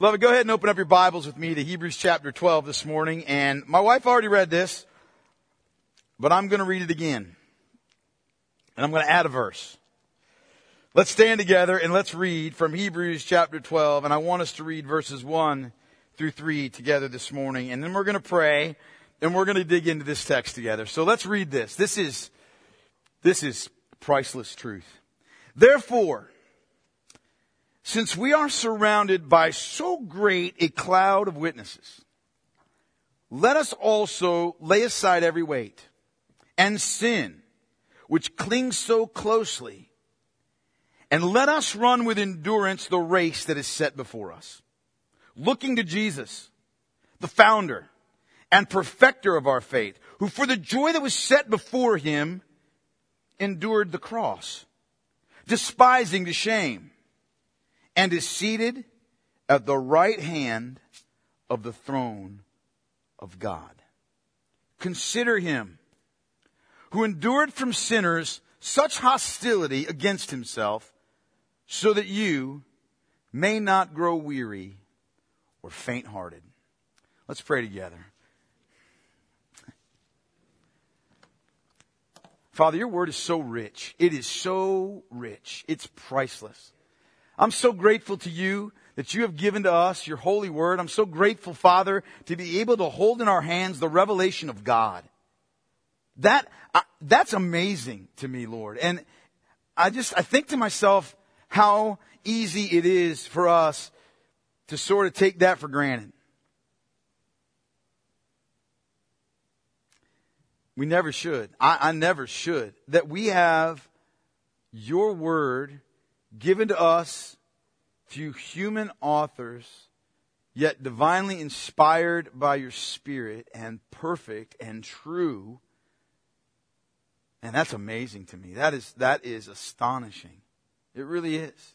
Beloved, go ahead and open up your Bibles with me to Hebrews chapter 12 this morning. And my wife already read this, but I'm going to read it again. And I'm going to add a verse. Let's stand together and let's read from Hebrews chapter 12. And I want us to read verses 1 through 3 together this morning. And then we're going to pray and we're going to dig into this text together. So let's read this. This is priceless truth. Therefore, since we are surrounded by so great a cloud of witnesses, let us also lay aside every weight and sin which clings so closely, and let us run with endurance the race that is set before us, looking to Jesus, the founder and perfecter of our faith, who for the joy that was set before him endured the cross, despising the shame, and is seated at the right hand of the throne of God. Consider him who endured from sinners such hostility against himself, so that you may not grow weary or faint-hearted. Let's pray together. Father, your word is so rich. It is so rich. It's priceless. I'm so grateful to you that you have given to us your holy word. I'm so grateful, Father, to be able to hold in our hands the revelation of God. That's amazing to me, Lord. And I think to myself how easy it is for us to sort of take that for granted. We never should. I never should. That we have your word given to us through human authors, yet divinely inspired by your Spirit and perfect and true. And that's amazing to me. That is astonishing. It really is.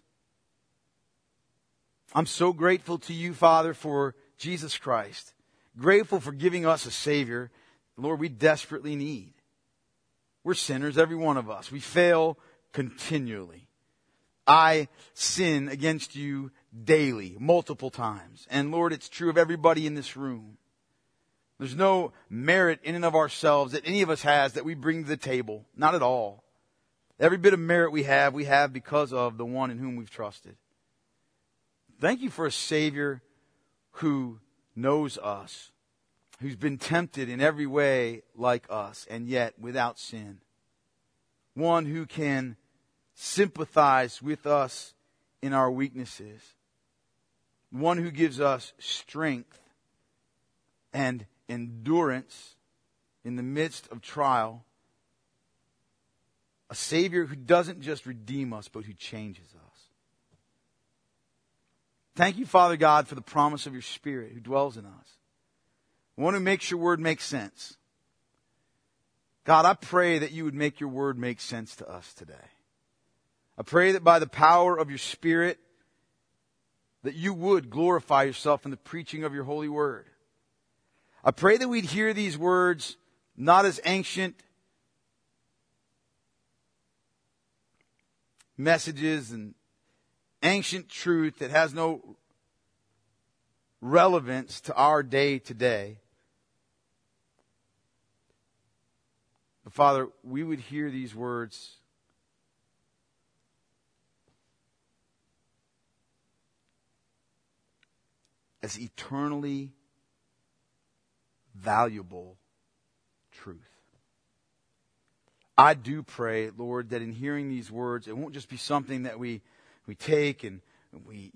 I'm so grateful to you, Father, for Jesus Christ. Grateful for giving us a Savior, Lord, we desperately need. We're sinners, every one of us. We fail continually. I sin against you daily, multiple times. And Lord, it's true of everybody in this room. There's no merit in and of ourselves that any of us has that we bring to the table. Not at all. Every bit of merit we have because of the one in whom we've trusted. Thank you for a Savior who knows us, who's been tempted in every way like us, and yet without sin. One who can sympathize with us in our weaknesses. One who gives us strength and endurance in the midst of trial. A Savior who doesn't just redeem us, but who changes us. Thank you, Father God, for the promise of your Spirit who dwells in us. One who makes your word make sense. God, I pray that you would make your word make sense to us today. I pray that by the power of your Spirit, that you would glorify yourself in the preaching of your holy word. I pray that we'd hear these words not as ancient messages and ancient truth that has no relevance to our day today. But Father, we would hear these words as eternally valuable truth. I do pray, Lord, that in hearing these words, it won't just be something that we take and we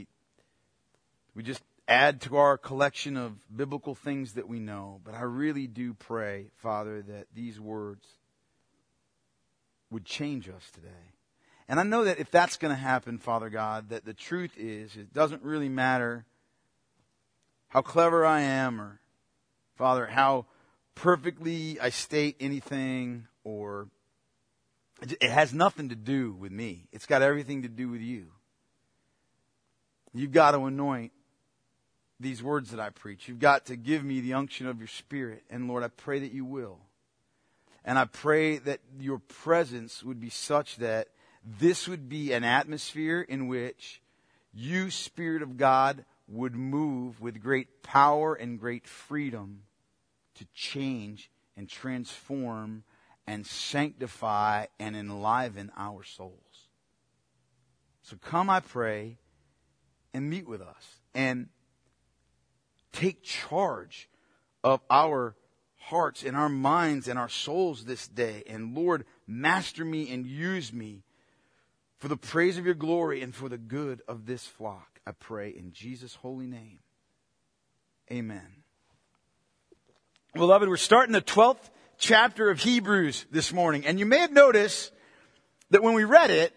just add to our collection of biblical things that we know. But I really do pray, Father, that these words would change us today. And I know that if that's going to happen, Father God, that the truth is, it doesn't really matter how clever I am or, Father, how perfectly I state anything, or it has nothing to do with me. It's got everything to do with you. You've got to anoint these words that I preach. You've got to give me the unction of your Spirit. And Lord, I pray that you will. And I pray that your presence would be such that this would be an atmosphere in which you, Spirit of God, would move with great power and great freedom to change and transform and sanctify and enliven our souls. So come, I pray, and meet with us and take charge of our hearts and our minds and our souls this day. And Lord, master me and use me for the praise of your glory and for the good of this flock. I pray in Jesus' holy name. Amen. Beloved, we're starting the 12th chapter of Hebrews this morning. And you may have noticed that when we read it,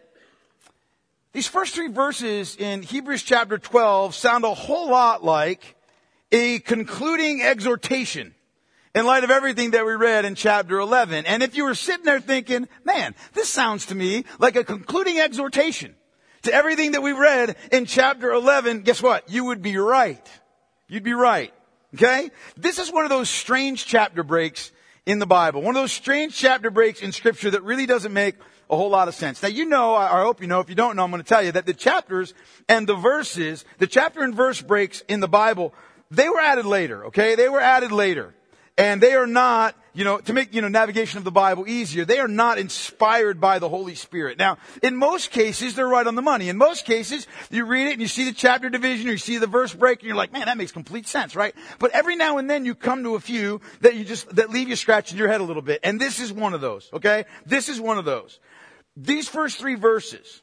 these first 3 verses in Hebrews chapter 12 sound a whole lot like a concluding exhortation in light of everything that we read in chapter 11. And if you were sitting there thinking, man, this sounds to me like a concluding exhortation to everything that we read in chapter 11, guess what? You would be right. You'd be right. Okay? This is one of those strange chapter breaks in the Bible. One of those strange chapter breaks in Scripture that really doesn't make a whole lot of sense. Now, you know, I hope you know, if you don't know, I'm going to tell you that the chapters and the verses, the chapter and verse breaks in the Bible, they were added later, okay? They were added later. And they are not, to make, navigation of the Bible easier, they are not inspired by the Holy Spirit. Now, in most cases, they're right on the money. In most cases, you read it and you see the chapter division or you see the verse break and you're like, man, that makes complete sense, right? But every now and then you come to a few that leave you scratching your head a little bit. And this is one of those, okay? This is one of those. These first 3 verses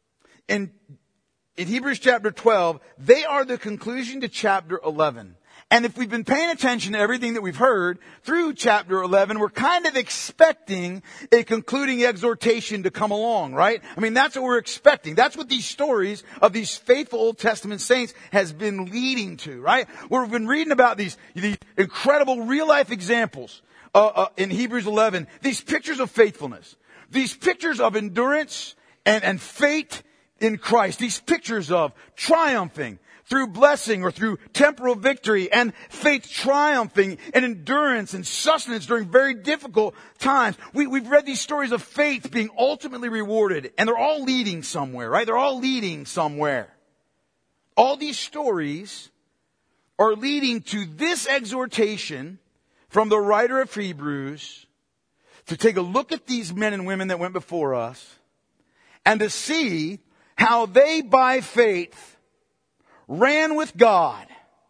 in Hebrews chapter 12, they are the conclusion to chapter 11. And if we've been paying attention to everything that we've heard through chapter 11, we're kind of expecting a concluding exhortation to come along, right? I mean, that's what we're expecting. That's what these stories of these faithful Old Testament saints has been leading to, right? We've been reading about these incredible real-life examples in Hebrews 11, these pictures of faithfulness, these pictures of endurance and faith in Christ, these pictures of triumphing through blessing or through temporal victory, and faith triumphing and endurance and sustenance during very difficult times. We've read these stories of faith being ultimately rewarded, and they're all leading somewhere, right? They're all leading somewhere. All these stories are leading to this exhortation from the writer of Hebrews to take a look at these men and women that went before us and to see how they, by faith, ran with God,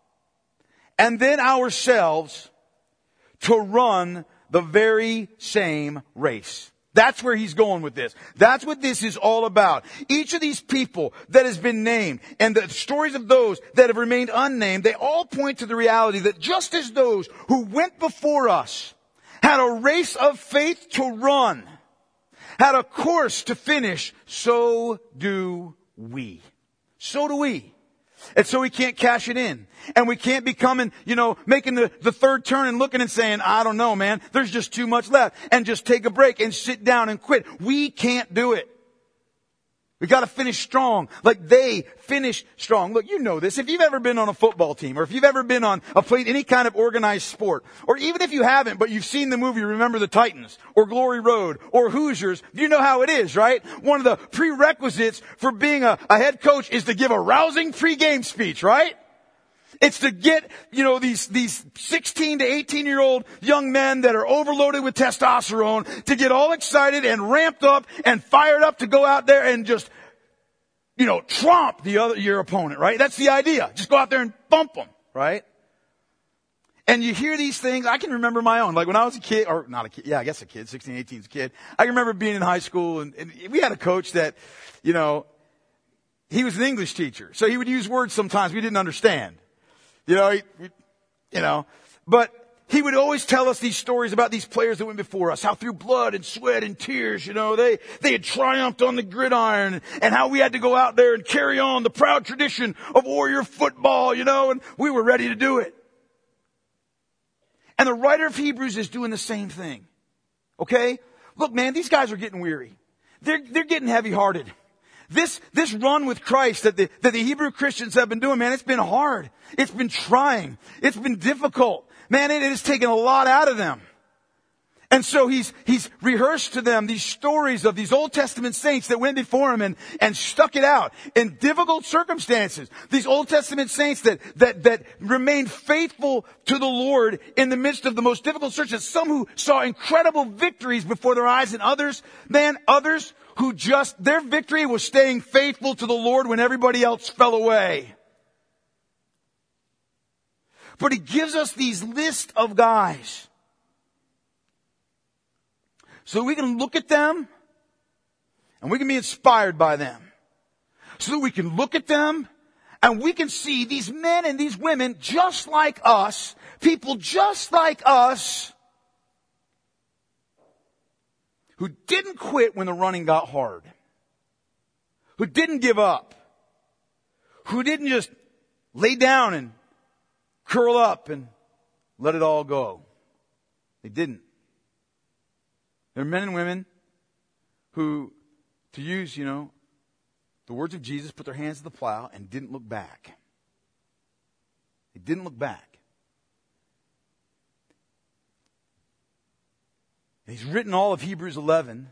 and then ourselves to run the very same race. That's where he's going with this. That's what this is all about. Each of these people that has been named and the stories of those that have remained unnamed, they all point to the reality that just as those who went before us had a race of faith to run, had a course to finish, so do we. So do we. And so we can't cash it in. And we can't be coming, making the third turn and looking and saying, I don't know, man, there's just too much left. And just take a break and sit down and quit. We can't do it. We got to finish strong, like they finished strong. Look, you know this. If you've ever been on a football team, or if you've ever been played any kind of organized sport, or even if you haven't, but you've seen the movie Remember the Titans, or Glory Road, or Hoosiers, you know how it is, right? One of the prerequisites for being a head coach is to give a rousing pregame speech, right? It's to get, these 16 to 18-year-old young men that are overloaded with testosterone to get all excited and ramped up and fired up to go out there and just, tromp your opponent, right? That's the idea. Just go out there and bump them, right? And you hear these things. I can remember my own. Like when I was a kid, or not a kid, yeah, I guess a kid, 16, 18's a kid. I can remember being in high school and we had a coach that, he was an English teacher. So he would use words sometimes we didn't understand. But he would always tell us these stories about these players that went before us, how through blood and sweat and tears, they had triumphed on the gridiron, and how we had to go out there and carry on the proud tradition of Warrior football, and we were ready to do it. And the writer of Hebrews is doing the same thing. Okay? Look, man, these guys are getting weary. They're getting heavy-hearted. This run with Christ that the Hebrew Christians have been doing, man, it's been hard. It's been trying. It's been difficult. Man, it has taken a lot out of them. And so he's rehearsed to them these stories of these Old Testament saints that went before him and stuck it out in difficult circumstances. These Old Testament saints that remained faithful to the Lord in the midst of the most difficult searches. Some who saw incredible victories before their eyes, and others who their victory was staying faithful to the Lord when everybody else fell away. But he gives us these list of guys, so we can look at them and we can be inspired by them. So that we can look at them and we can see these men and these women just like us, people just like us, who didn't quit when the running got hard, who didn't give up, who didn't just lay down and curl up and let it all go. They didn't. There are men and women who, to use, the words of Jesus, put their hands to the plow and didn't look back. They didn't look back. And he's written all of Hebrews 11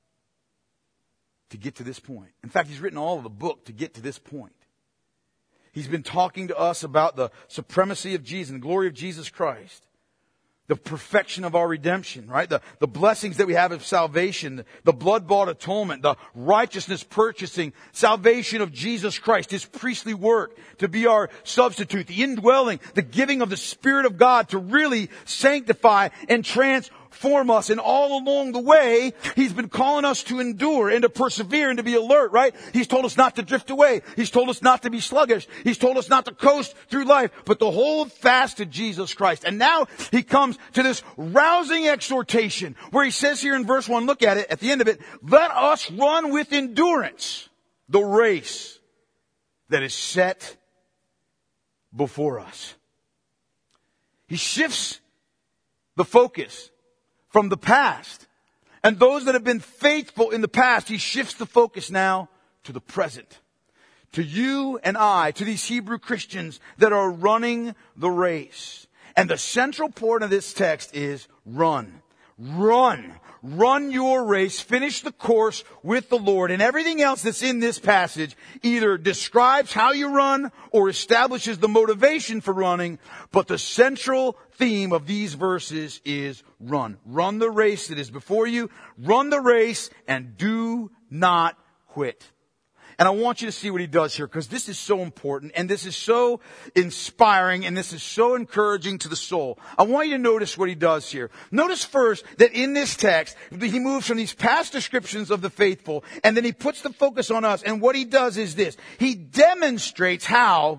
to get to this point. In fact, he's written all of the book to get to this point. He's been talking to us about the supremacy of Jesus and the glory of Jesus Christ. The perfection of our redemption, right? The blessings that we have of salvation, the blood-bought atonement, the righteousness purchasing salvation of Jesus Christ, His priestly work to be our substitute, the indwelling, the giving of the Spirit of God to really sanctify and transform us. And all along the way, He's been calling us to endure and to persevere and to be alert, right? He's told us not to drift away. He's told us not to be sluggish. He's told us not to coast through life, but to hold fast to Jesus Christ. And now He comes to this rousing exhortation where He says here in verse 1, look at it, at the end of it, let us run with endurance the race that is set before us. He shifts the focus from the past. And those that have been faithful in the past, He shifts the focus now to the present. To you and I, to these Hebrew Christians that are running the race. And the central point of this text is run. Run. Run your race. Finish the course with the Lord. And everything else that's in this passage either describes how you run or establishes the motivation for running. But the central theme of these verses is run. Run the race that is before you. Run the race and do not quit. And I want you to see what he does here, because this is so important and this is so inspiring and this is so encouraging to the soul. I want you to notice what he does here. Notice first that in this text, he moves from these past descriptions of the faithful and then he puts the focus on us. And what he does is this. He demonstrates how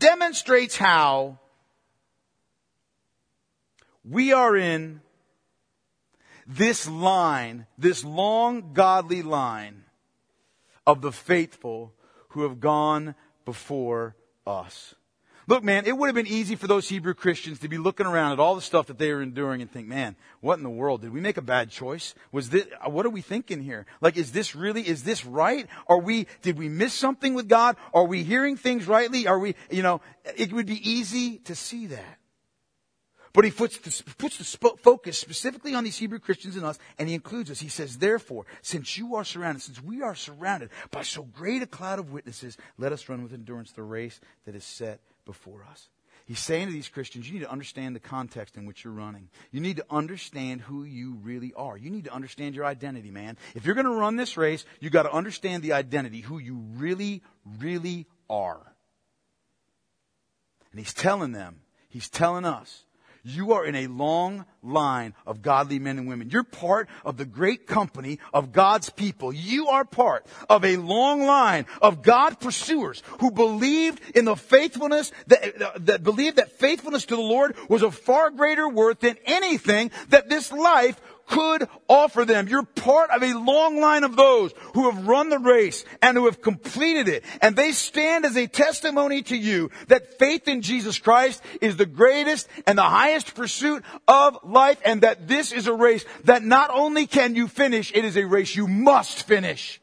we are in this line, this long godly line of the faithful who have gone before us. Look, man, it would have been easy for those Hebrew Christians to be looking around at all the stuff that they are enduring and think, man, what in the world? Did we make a bad choice? What are we thinking here? Like, is this right? Did we miss something with God? Are we hearing things rightly? It would be easy to see that. But he puts the focus specifically on these Hebrew Christians and us, and he includes us. He says, therefore, since we are surrounded by so great a cloud of witnesses, let us run with endurance the race that is set before us. He's saying to these Christians, you need to understand the context in which you're running. You need to understand who you really are. You need to understand your identity, man. If you're going to run this race, you got to understand the identity, who you really, really are. And he's telling us, you are in a long line of godly men and women. You're part of the great company of God's people. You are part of a long line of God pursuers who believed in the faithfulness, that believed that faithfulness to the Lord was of far greater worth than anything that this life could offer them. You're part of a long line of those who have run the race and who have completed it. And they stand as a testimony to you that faith in Jesus Christ is the greatest and the highest pursuit of life, and that this is a race that not only can you finish, it is a race you must finish.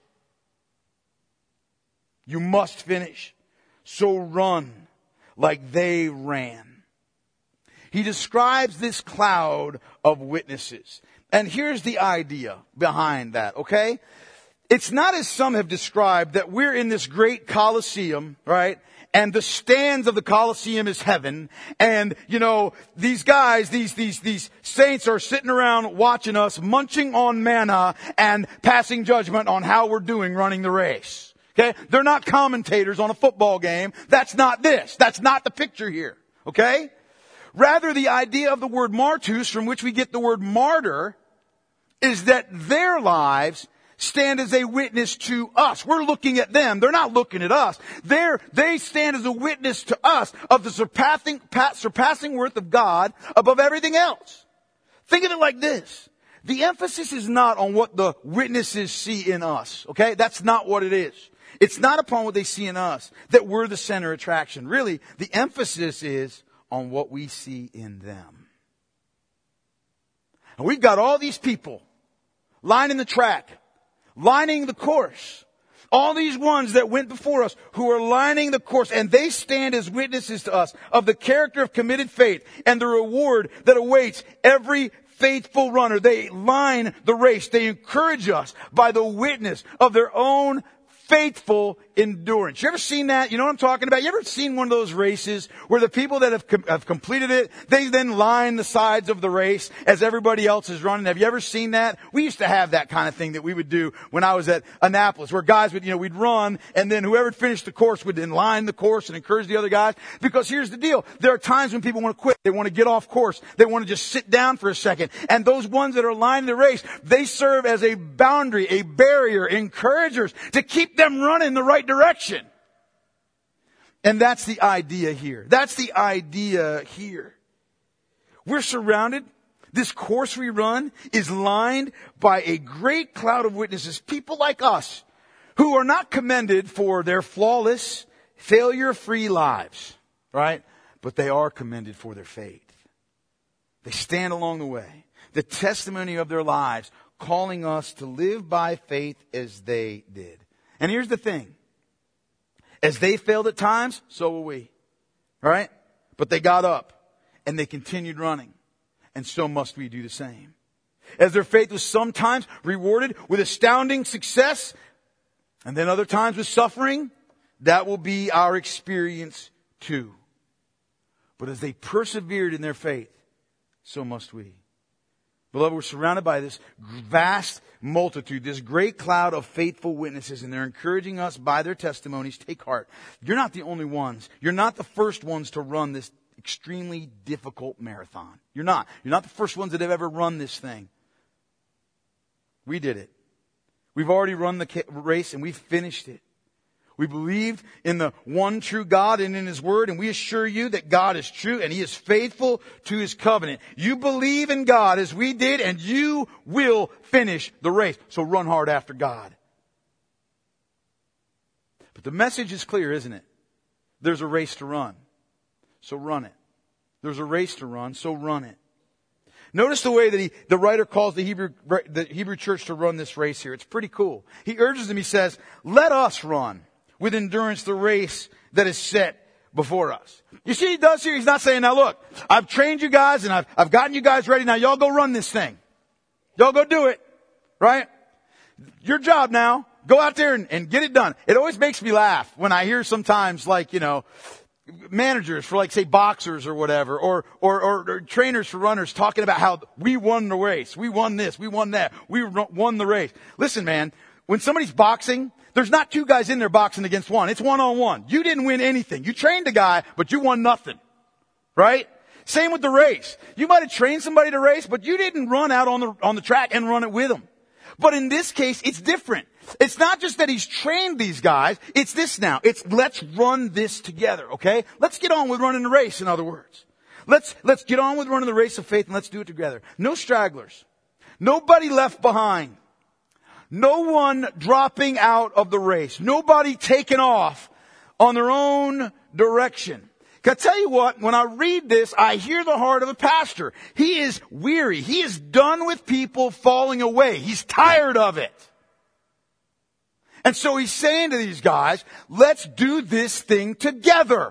You must finish. So run like they ran. He describes this cloud of witnesses. And here's the idea behind that, okay? It's not as some have described that we're in this great Colosseum, right? And the stands of the Colosseum is heaven. And, these guys, these saints are sitting around watching us, munching on manna and passing judgment on how we're doing running the race. Okay? They're not commentators on a football game. That's not this. That's not the picture here. Okay? Rather, the idea of the word martus, from which we get the word martyr, is that their lives stand as a witness to us. We're looking at them. They're not looking at us. They stand as a witness to us of the surpassing worth of God above everything else. Think of it like this. The emphasis is not on what the witnesses see in us. Okay? That's not what it is. It's not upon what they see in us that we're the center of attraction. Really, the emphasis is on what we see in them. And we've got all these people lining the track, lining the course. All these ones that went before us who are lining the course, and they stand as witnesses to us of the character of committed faith and the reward that awaits every faithful runner. They line the race. They encourage us by the witness of their own faithful endurance. You ever seen that? You know what I'm talking about? You ever seen one of those races where the people that have completed it, they then line the sides of the race as everybody else is running? Have you ever seen that? We used to have that kind of thing that we would do when I was at Annapolis, where guys would, we'd run, and then whoever finished the course would then line the course and encourage the other guys. Because here's the deal. There are times when people want to quit. They want to get off course. They want to just sit down for a second. And those ones that are lining the race, they serve as a boundary, a barrier, encouragers to keep them running the right direction. And that's the idea here. That's the idea here. We're surrounded. This course we run is lined by a great cloud of witnesses, people like us, who are not commended for their flawless, failure-free lives, right? But they are commended for their faith. They stand along the way. The testimony of their lives, calling us to live by faith as they did. And here's the thing. As they failed at times, so will we. All right? But they got up and they continued running. And so must we do the same. As their faith was sometimes rewarded with astounding success, and then other times with suffering, that will be our experience too. But as they persevered in their faith, so must we. Beloved, we're surrounded by this vast multitude, this great cloud of faithful witnesses, and they're encouraging us by their testimonies. Take heart. You're not the only ones. You're not the first ones to run this extremely difficult marathon. You're not. You're not the first ones that have ever run this thing. We did it. We've already run the race and we've finished it. We believed in the one true God and in His Word, and we assure you that God is true and He is faithful to His covenant. You believe in God as we did, and you will finish the race. So run hard after God. But the message is clear, isn't it? There's a race to run. So run it. There's a race to run, so run it. Notice the way that the writer calls the Hebrew church to run this race here. It's pretty cool. He urges them, he says, let us run with endurance the race that is set before us. You see what he does here? He's not saying, now look, I've trained you guys and I've gotten you guys ready. Now y'all go run this thing. Y'all go do it. Right? Your job now. Go out there and get it done. It always makes me laugh when I hear sometimes managers for say boxers or whatever, or trainers for runners talking about how we won the race. We won this. We won that. We won the race. Listen, man, when somebody's boxing, there's not two guys in there boxing against one. It's 1-on-1. You didn't win anything. You trained a guy, but you won nothing. Right? Same with the race. You might have trained somebody to race, but you didn't run out on the track and run it with them. But in this case, it's different. It's not just that he's trained these guys. It's this now. It's let's run this together, okay? Let's get on with running the race, in other words. Let's get on with running the race of faith and let's do it together. No stragglers. Nobody left behind. No one dropping out of the race. Nobody taking off on their own direction. Can I tell you what? When I read this, I hear the heart of a pastor. He is weary. He is done with people falling away. He's tired of it. And so he's saying to these guys, let's do this thing together.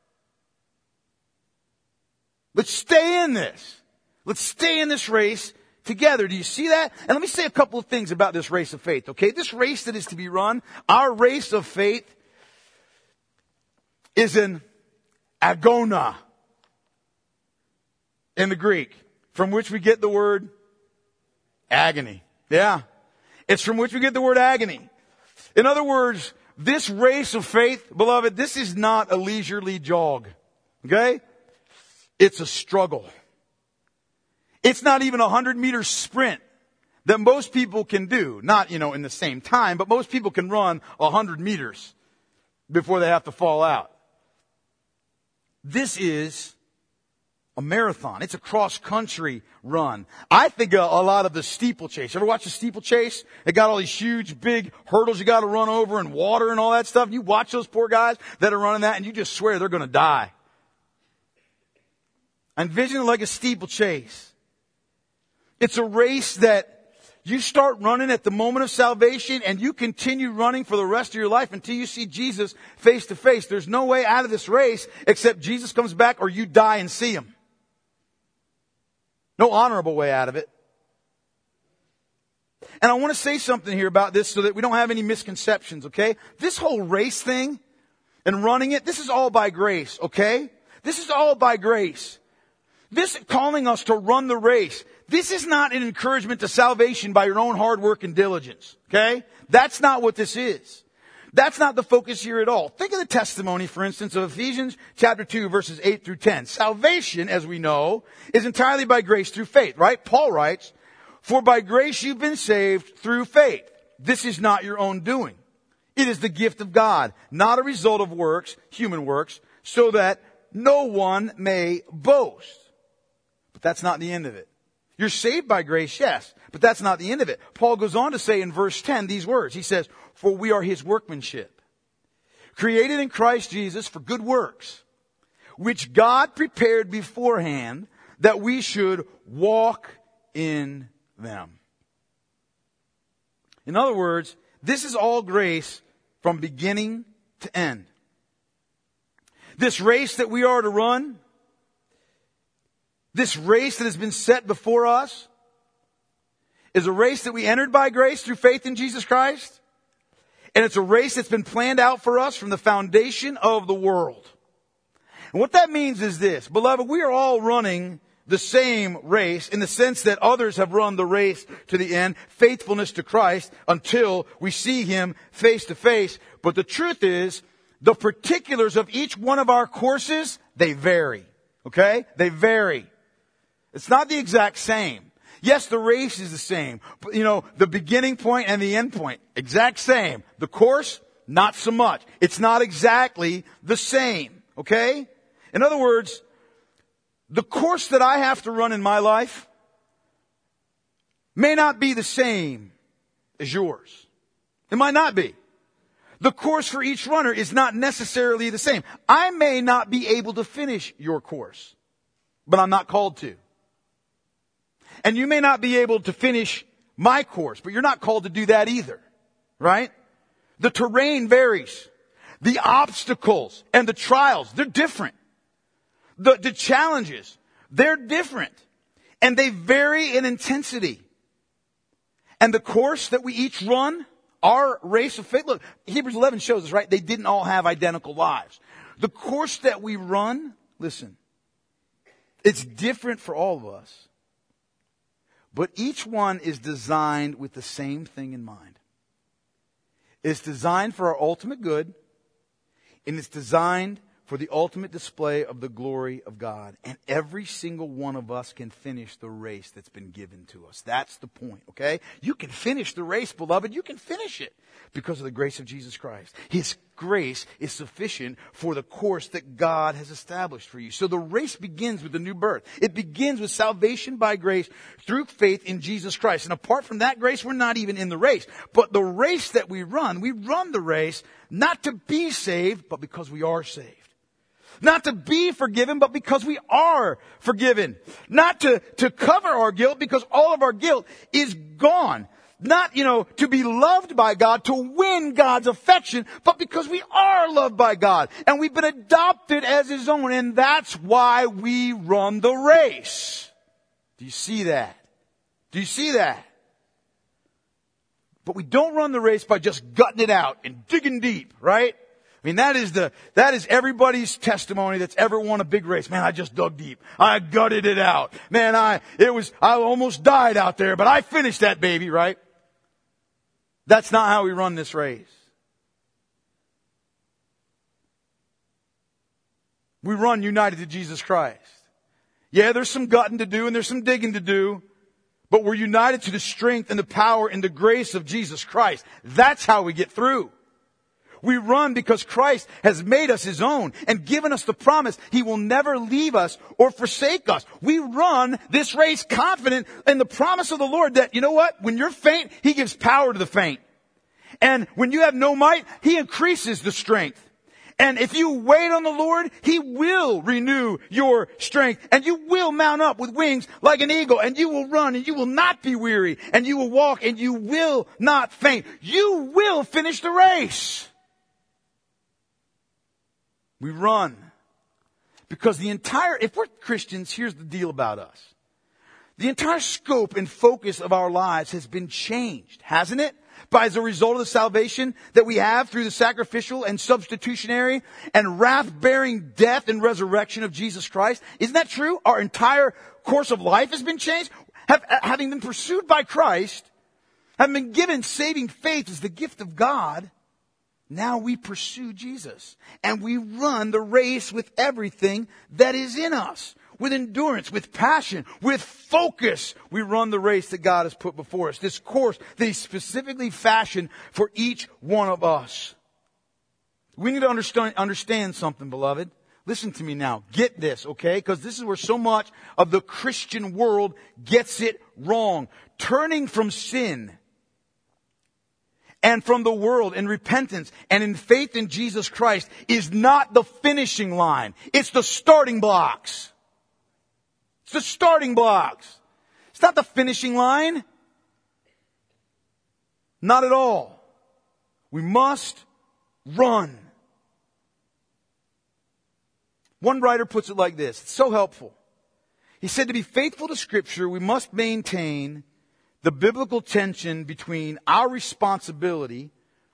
Let's stay in this. Let's stay in this race together. Do you see that? And let me say a couple of things about this race of faith, okay? This race that is to be run, our race of faith is an agona in the Greek, from which we get the word agony. Yeah. It's from which we get the word agony. In other words, this race of faith, beloved, this is not a leisurely jog. Okay? It's a struggle. It's not even a 100-meter sprint that most people can do. Not, in the same time, but most people can run 100 meters before they have to fall out. This is a marathon. It's a cross-country run. I think a lot of the steeplechase. Ever watch the steeplechase? They got all these huge, big hurdles you got to run over and water and all that stuff. And you watch those poor guys that are running that and you just swear they're going to die. I envision it like a steeplechase. It's a race that you start running at the moment of salvation and you continue running for the rest of your life until you see Jesus face to face. There's no way out of this race except Jesus comes back or you die and see Him. No honorable way out of it. And I want to say something here about this so that we don't have any misconceptions, okay? This whole race thing and running it, this is all by grace, okay? This is all by grace. This calling us to run the race, this is not an encouragement to salvation by your own hard work and diligence, okay? That's not what this is. That's not the focus here at all. Think of the testimony, for instance, of Ephesians chapter 2, verses 8 through 10. Salvation, as we know, is entirely by grace through faith, right? Paul writes, "For by grace you've been saved through faith. This is not your own doing. It is the gift of God, not a result of works, human works, so that no one may boast." But that's not the end of it. You're saved by grace, yes, but that's not the end of it. Paul goes on to say in verse 10 these words. He says, "For we are His workmanship, created in Christ Jesus for good works, which God prepared beforehand that we should walk in them." In other words, this is all grace from beginning to end. This race that we are to run, this race that has been set before us, is a race that we entered by grace through faith in Jesus Christ. And it's a race that's been planned out for us from the foundation of the world. And what that means is this, beloved, we are all running the same race in the sense that others have run the race to the end, faithfulness to Christ, until we see Him face to face. But the truth is, the particulars of each one of our courses, they vary. Okay? They vary. It's not the exact same. Yes, the race is the same. But, the beginning point and the end point, exact same. The course, not so much. It's not exactly the same. Okay? In other words, the course that I have to run in my life may not be the same as yours. It might not be. The course for each runner is not necessarily the same. I may not be able to finish your course, but I'm not called to. And you may not be able to finish my course, but you're not called to do that either. Right? The terrain varies. The obstacles and the trials, they're different. The challenges, they're different. And they vary in intensity. And the course that we each run, our race of faith, look, Hebrews 11 shows us, right? They didn't all have identical lives. The course that we run, listen, it's different for all of us. But each one is designed with the same thing in mind. It's designed for our ultimate good, and it's designed for the ultimate display of the glory of God. And every single one of us can finish the race that's been given to us. That's the point, okay? You can finish the race, beloved. You can finish it because of the grace of Jesus Christ. His grace is sufficient for the course that God has established for you. So the race begins with the new birth. It begins with salvation by grace through faith in Jesus Christ. And apart from that grace, we're not even in the race. But the race that we run the race not to be saved, but because we are saved. Not to be forgiven, but because we are forgiven. Not to cover our guilt, because all of our guilt is gone. Not, to be loved by God, to win God's affection, but because we are loved by God. And we've been adopted as His own. And that's why we run the race. Do you see that? Do you see that? But we don't run the race by just gutting it out and digging deep, right? I mean, that is everybody's testimony that's ever won a big race. Man, I just dug deep. I gutted it out. Man, I almost died out there, but I finished that baby, right? That's not how we run this race. We run united to Jesus Christ. Yeah, there's some gutting to do and there's some digging to do, but we're united to the strength and the power and the grace of Jesus Christ. That's how we get through. We run because Christ has made us His own and given us the promise He will never leave us or forsake us. We run this race confident in the promise of the Lord that, you know what? When you're faint, He gives power to the faint. And when you have no might, He increases the strength. And if you wait on the Lord, He will renew your strength. And you will mount up with wings like an eagle. And you will run and you will not be weary. And you will walk and you will not faint. You will finish the race. We run. Because if we're Christians, here's the deal about us. The entire scope and focus of our lives has been changed, hasn't it? As a result of the salvation that we have through the sacrificial and substitutionary and wrath-bearing death and resurrection of Jesus Christ. Isn't that true? Our entire course of life has been changed. Having been pursued by Christ, having been given saving faith as the gift of God, now we pursue Jesus. And we run the race with everything that is in us. With endurance, with passion, with focus, we run the race that God has put before us. This course that He specifically fashioned for each one of us. We need to understand something, beloved. Listen to me now. Get this, okay? Because this is where so much of the Christian world gets it wrong. Turning from sin and from the world in repentance and in faith in Jesus Christ is not the finishing line. It's the starting blocks. It's the starting blocks. It's not the finishing line. Not at all. We must run. One writer puts it like this. It's so helpful. He said, to be faithful to Scripture, we must maintain the biblical tension between our responsibility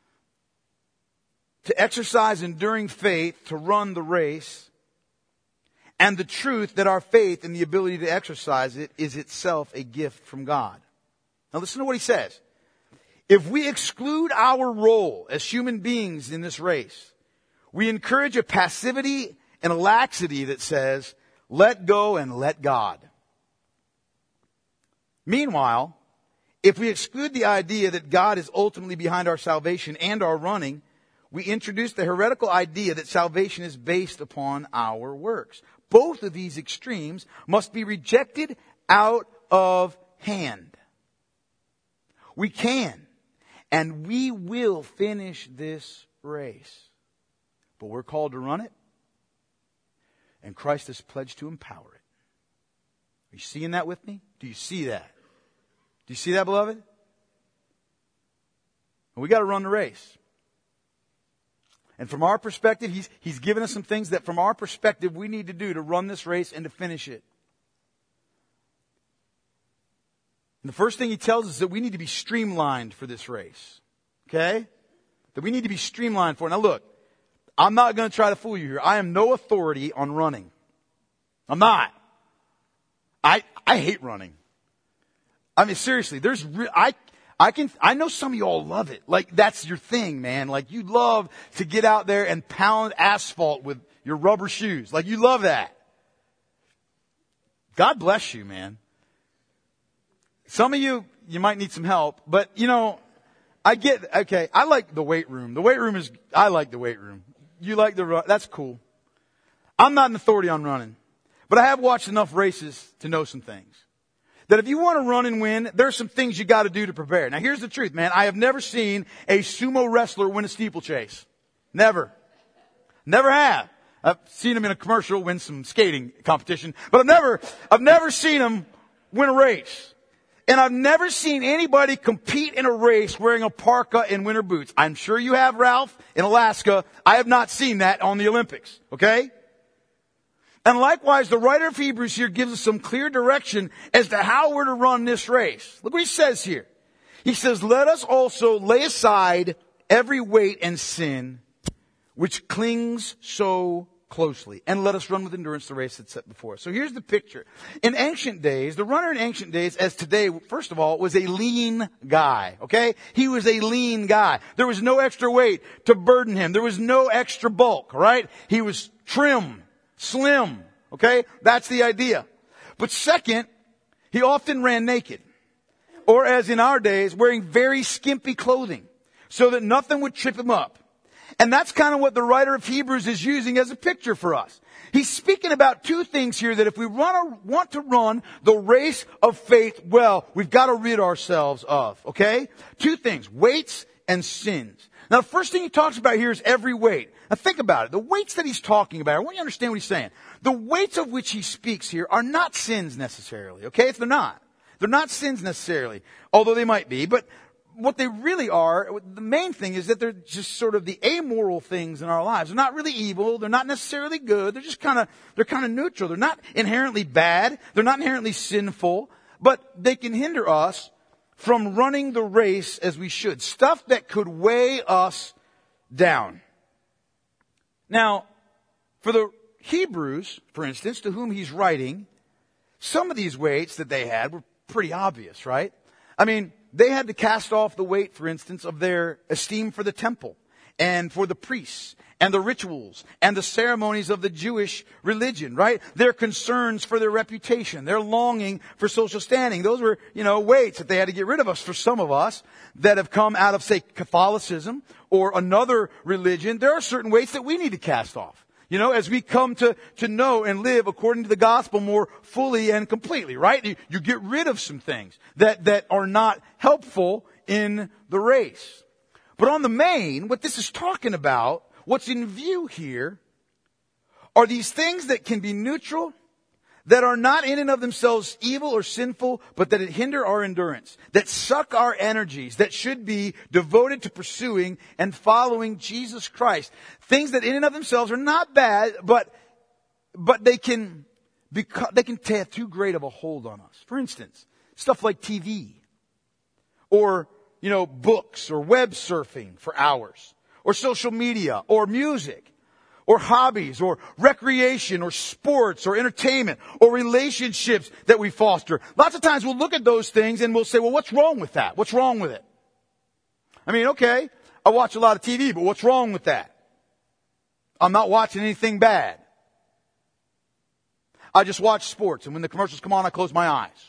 to exercise enduring faith to run the race and the truth that our faith and the ability to exercise it is itself a gift from God. Now listen to what he says. If we exclude our role as human beings in this race, we encourage a passivity and a laxity that says, let go and let God. Meanwhile, if we exclude the idea that God is ultimately behind our salvation and our running, we introduce the heretical idea that salvation is based upon our works. Both of these extremes must be rejected out of hand. We can, and we will finish this race. But we're called to run it, and Christ has pledged to empower it. Are you seeing that with me? Do you see that? Do you see that, beloved? We got to run the race. And from our perspective, He's given us some things that from our perspective we need to do to run this race and to finish it. And the first thing He tells us is that we need to be streamlined for this race. Okay? That we need to be streamlined for it. Now look, I'm not going to try to fool you here. I am no authority on running. I'm not. I hate running. I mean, seriously, I know some of you all love it. Like, that's your thing, man. Like, you love to get out there and pound asphalt with your rubber shoes. Like, you love that. God bless you, man. Some of you might need some help, but I like the weight room. I like the weight room. You like the run. That's cool. I'm not an authority on running, but I have watched enough races to know some things. That if you want to run and win, there's some things you got to do to prepare. Now here's the truth, man. I have never seen a sumo wrestler win a steeplechase. Never. Never have. I've seen him in a commercial win some skating competition, but I've never seen him win a race. And I've never seen anybody compete in a race wearing a parka and winter boots. I'm sure you have, Ralph, in Alaska. I have not seen that on the Olympics. Okay? And likewise, the writer of Hebrews here gives us some clear direction as to how we're to run this race. Look what he says here. He says, let us also lay aside every weight and sin which clings so closely, and let us run with endurance the race that's set before us. So here's the picture. In ancient days, the runner in ancient days, as today, first of all, was a lean guy, okay? He was a lean guy. There was no extra weight to burden him. There was no extra bulk, right? He was trim, slim, okay? That's the idea. But second, he often ran naked. Or as in our days, wearing very skimpy clothing so that nothing would trip him up. And that's kind of what the writer of Hebrews is using as a picture for us. He's speaking about two things here that if we want to run the race of faith well, we've got to rid ourselves of, okay? Two things, weights and sins. Now, the first thing he talks about here is every weight. Now, think about it. The weights that he's talking about, I want you to understand what he's saying. The weights of which he speaks here are not sins necessarily, okay? They're not. They're not sins necessarily, although they might be. But what they really are, the main thing is that they're just sort of the amoral things in our lives. They're not really evil. They're not necessarily good. They're just they're kind of neutral. They're not inherently bad. They're not inherently sinful. But they can hinder us from running the race as we should. Stuff that could weigh us down. Now, for the Hebrews, for instance, to whom he's writing, some of these weights that they had were pretty obvious, right? I mean, they had to cast off the weight, for instance, of their esteem for the temple and for the priests and the rituals and the ceremonies of the Jewish religion, right? Their concerns for their reputation, their longing for social standing. Those were, weights that they had to get rid of. Us. For some of us that have come out of, say, Catholicism or another religion, there are certain weights that we need to cast off. As we come to know and live according to the gospel more fully and completely, right? You get rid of some things that are not helpful in the race. But on the main, what this is talking about, what's in view here, are these things that can be neutral, that are not in and of themselves evil or sinful, but that hinder our endurance, that suck our energies, that should be devoted to pursuing and following Jesus Christ. Things that in and of themselves are not bad, but they can take too great of a hold on us. For instance, stuff like TV, or, books, or web surfing for hours, or social media, or music, or hobbies, or recreation, or sports, or entertainment, or relationships that we foster. Lots of times we'll look at those things and we'll say, well, what's wrong with that? What's wrong with it? I mean, okay, I watch a lot of TV, but what's wrong with that? I'm not watching anything bad. I just watch sports, and when the commercials come on, I close my eyes.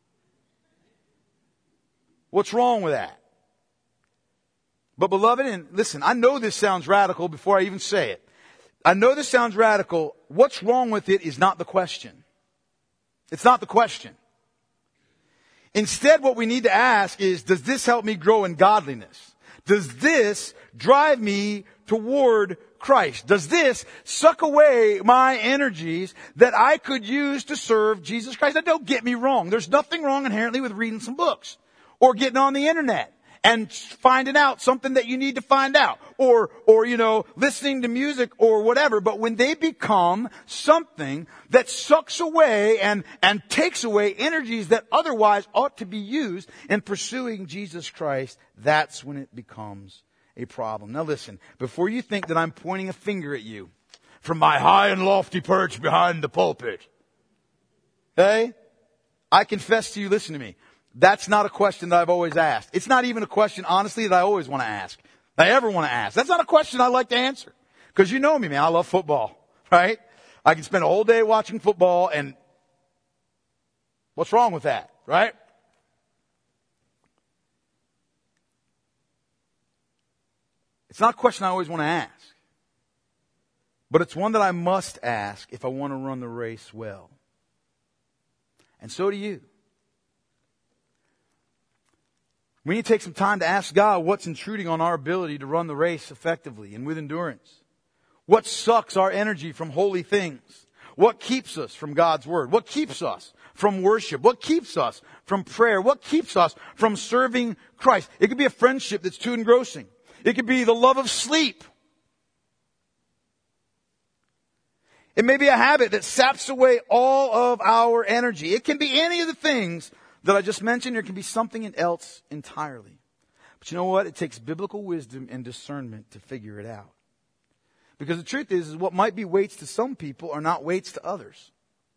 What's wrong with that? But beloved, and listen, I know this sounds radical before I even say it. I know this sounds radical. What's wrong with it is not the question. It's not the question. Instead, what we need to ask is, does this help me grow in godliness? Does this drive me toward Christ? Does this suck away my energies that I could use to serve Jesus Christ? Now, don't get me wrong. There's nothing wrong inherently with reading some books or getting on the internet and finding out something that you need to find out, or listening to music or whatever. But when they become something that sucks away and takes away energies that otherwise ought to be used in pursuing Jesus Christ, that's when it becomes a problem. Now listen, before you think that I'm pointing a finger at you from my high and lofty perch behind the pulpit, okay? I confess to you, listen to me. That's not a question that I've always asked. It's not even a question, honestly, that I always want to ask. That I ever want to ask. That's not a question I like to answer. Because you know me, man. I love football, right? I can spend a whole day watching football, and what's wrong with that, right? It's not a question I always want to ask. But it's one that I must ask if I want to run the race well. And so do you. We need to take some time to ask God what's intruding on our ability to run the race effectively and with endurance. What sucks our energy from holy things? What keeps us from God's Word? What keeps us from worship? What keeps us from prayer? What keeps us from serving Christ? It could be a friendship that's too engrossing. It could be the love of sleep. It may be a habit that saps away all of our energy. It can be any of the things that I just mentioned, or it can be something else entirely. But you know what? It takes biblical wisdom and discernment to figure it out. Because the truth is what might be weights to some people are not weights to others.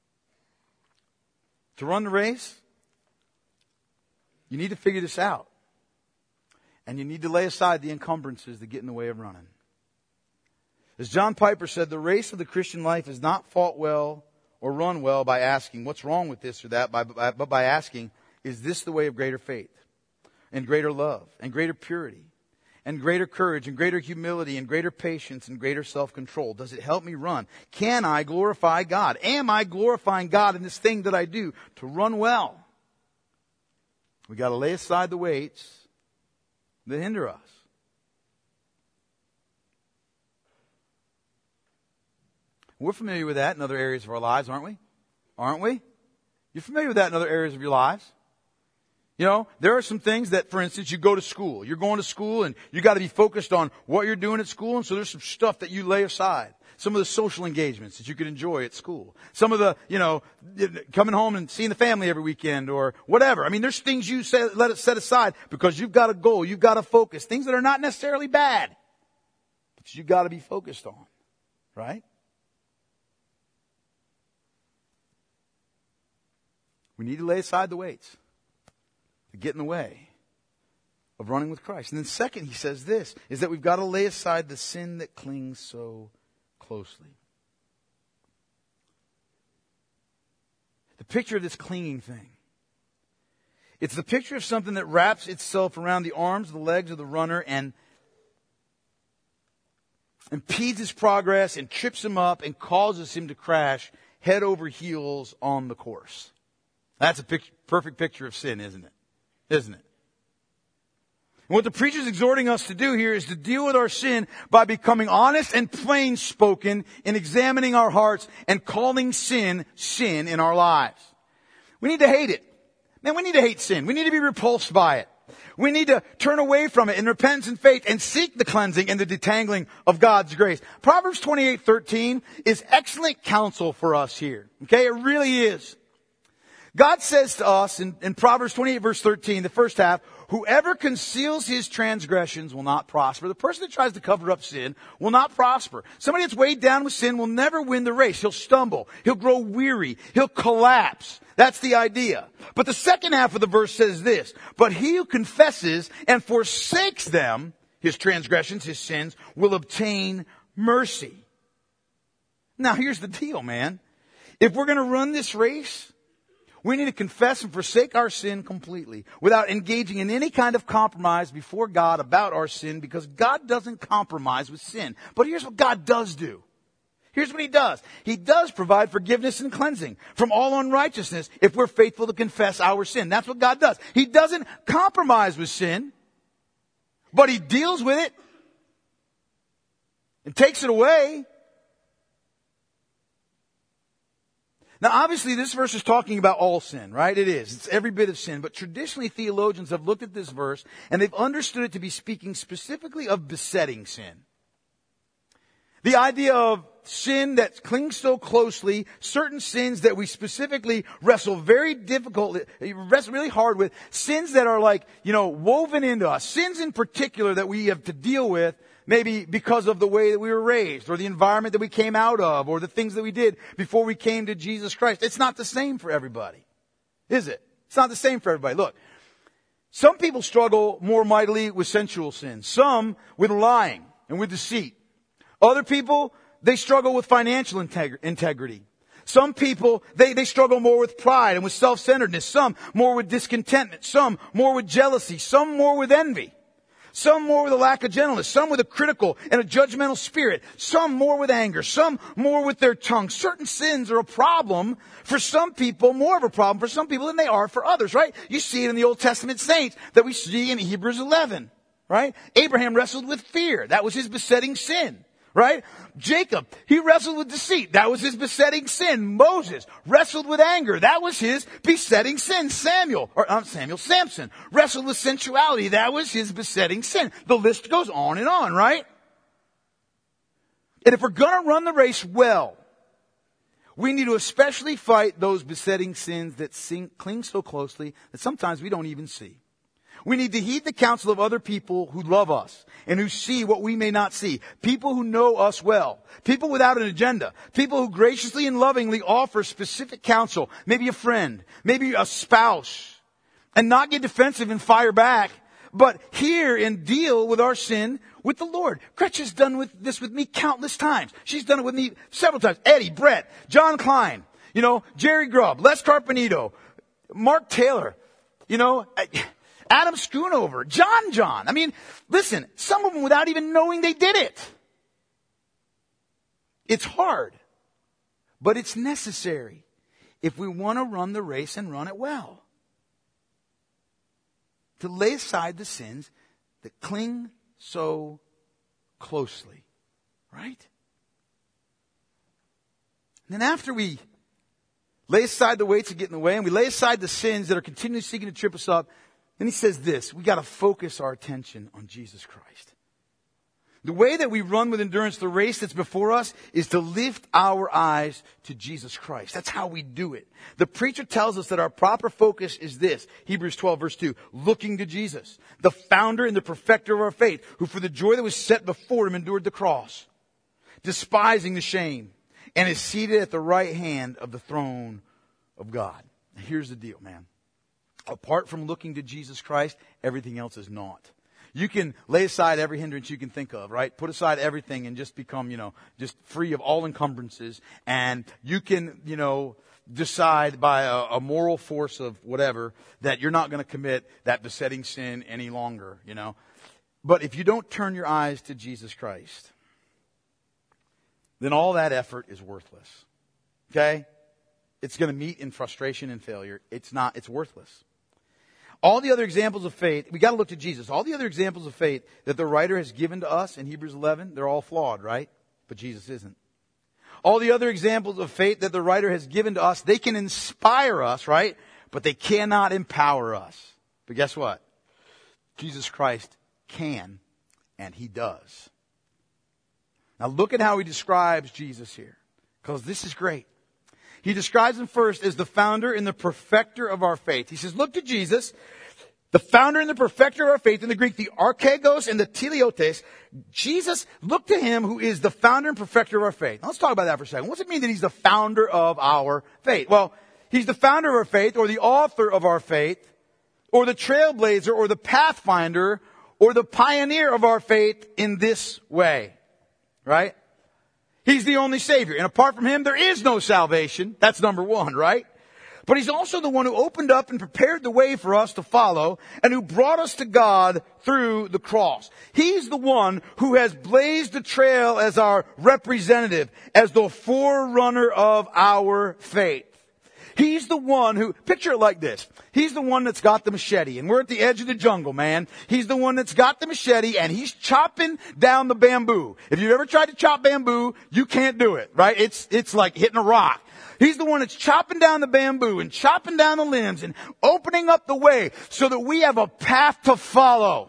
To run the race, you need to figure this out. And you need to lay aside the encumbrances that get in the way of running. As John Piper said, the race of the Christian life is not fought well or run well by asking, what's wrong with this or that, but by asking, is this the way of greater faith and greater love and greater purity and greater courage and greater humility and greater patience and greater self-control? Does it help me run? Can I glorify God? Am I glorifying God in this thing that I do to run well? We got to lay aside the weights that hinder us. We're familiar with that in other areas of our lives, aren't we? Aren't we? You're familiar with that in other areas of your lives. You know, there are some things that, for instance, you go to school. You're going to school and you got to be focused on what you're doing at school. And so there's some stuff that you lay aside. Some of the social engagements that you could enjoy at school. Some of the, coming home and seeing the family every weekend or whatever. I mean, there's things you let it set aside because you've got a goal. You've got to focus. Things that are not necessarily bad, but you've got to be focused on. Right? We need to lay aside the weights that get in the way of running with Christ. And then second, he says this, is that we've got to lay aside the sin that clings so closely. The picture of this clinging thing. It's the picture of something that wraps itself around the arms, the legs of the runner and impedes his progress and trips him up and causes him to crash head over heels on the course. That's a perfect picture of sin, isn't it? Isn't it? And what the preacher's exhorting us to do here is to deal with our sin by becoming honest and plain spoken in examining our hearts and calling sin in our lives. We need to hate it. Man, we need to hate sin. We need to be repulsed by it. We need to turn away from it in repentance and faith and seek the cleansing and the detangling of God's grace. Proverbs 28:13 is excellent counsel for us here. Okay, it really is. God says to us in Proverbs 28 verse 13, the first half, whoever conceals his transgressions will not prosper. The person that tries to cover up sin will not prosper. Somebody that's weighed down with sin will never win the race. He'll stumble. He'll grow weary. He'll collapse. That's the idea. But the second half of the verse says this, but he who confesses and forsakes them, his transgressions, his sins, will obtain mercy. Now here's the deal, man. If we're going to run this race, we need to confess and forsake our sin completely without engaging in any kind of compromise before God about our sin, because God doesn't compromise with sin. But here's what God does do. Here's what He does. He does provide forgiveness and cleansing from all unrighteousness if we're faithful to confess our sin. That's what God does. He doesn't compromise with sin, but He deals with it and takes it away. Now, obviously, this verse is talking about all sin, right? It is. It's every bit of sin. But traditionally, theologians have looked at this verse and they've understood it to be speaking specifically of besetting sin. The idea of sin that clings so closely, certain sins that we specifically wrestle really hard with, sins that are woven into us, sins in particular that we have to deal with, maybe because of the way that we were raised, or the environment that we came out of, or the things that we did before we came to Jesus Christ. It's not the same for everybody, is it? It's not the same for everybody. Look, some people struggle more mightily with sensual sins, some with lying and with deceit. Other people, they struggle with financial integrity. Some people, they struggle more with pride and with self-centeredness. Some more with discontentment. Some more with jealousy. Some more with envy. Some more with a lack of gentleness. Some with a critical and a judgmental spirit. Some more with anger. Some more with their tongue. Certain sins are a problem for some people, more of a problem for some people than they are for others, right? You see it in the Old Testament saints that we see in Hebrews 11, right? Abraham wrestled with fear. That was his besetting sin. Right? Jacob, he wrestled with deceit. That was his besetting sin. Moses wrestled with anger. That was his besetting sin. Samson wrestled with sensuality. That was his besetting sin. The list goes on and on, right? And if we're going to run the race well, we need to especially fight those besetting sins that cling so closely that sometimes we don't even see. We need to heed the counsel of other people who love us and who see what we may not see. People who know us well. People without an agenda. People who graciously and lovingly offer specific counsel. Maybe a friend. Maybe a spouse. And not get defensive and fire back, but hear and deal with our sin with the Lord. Gretchen's done this with me countless times. She's done it with me several times. Eddie, Brett, John Klein, Jerry Grubb, Les Carpenito, Mark Taylor, Adam Schoonover, John. I mean, listen, some of them without even knowing they did it. It's hard, but it's necessary if we want to run the race and run it well. To lay aside the sins that cling so closely, right? And then after we lay aside the weights that get in the way and we lay aside the sins that are continually seeking to trip us up, then he says this, we got to focus our attention on Jesus Christ. The way that we run with endurance the race that's before us is to lift our eyes to Jesus Christ. That's how we do it. The preacher tells us that our proper focus is this. Hebrews 12 verse 2. Looking to Jesus, the founder and the perfecter of our faith, who for the joy that was set before him endured the cross, despising the shame, and is seated at the right hand of the throne of God. Now, here's the deal, man. Apart from looking to Jesus Christ, everything else is naught. You can lay aside every hindrance you can think of, right? Put aside everything and just become, just free of all encumbrances. And you can, decide by a moral force of whatever that you're not going to commit that besetting sin any longer, But if you don't turn your eyes to Jesus Christ, then all that effort is worthless. Okay? It's going to meet in frustration and failure. It's worthless. All the other examples of faith, we got to look to Jesus. All the other examples of faith that the writer has given to us in Hebrews 11, they're all flawed, right? But Jesus isn't. All the other examples of faith that the writer has given to us, they can inspire us, right? But they cannot empower us. But guess what? Jesus Christ can, and he does. Now look at how he describes Jesus here, because this is great. He describes him first as the founder and the perfecter of our faith. He says, look to Jesus, the founder and the perfecter of our faith. In the Greek, the archegos and the teleotes. Jesus, look to him who is the founder and perfecter of our faith. Now let's talk about that for a second. What's it mean that he's the founder of our faith? Well, he's the founder of our faith, or the author of our faith, or the trailblazer, or the pathfinder, or the pioneer of our faith in this way. Right? He's the only Savior. And apart from him, there is no salvation. That's number one, right? But he's also the one who opened up and prepared the way for us to follow and who brought us to God through the cross. He's the one who has blazed the trail as our representative, as the forerunner of our faith. He's the one who, picture it like this. He's the one that's got the machete, and we're at the edge of the jungle, man. He's the one that's got the machete, and he's chopping down the bamboo. If you've ever tried to chop bamboo, you can't do it, right? It's like hitting a rock. He's the one that's chopping down the bamboo and chopping down the limbs and opening up the way so that we have a path to follow.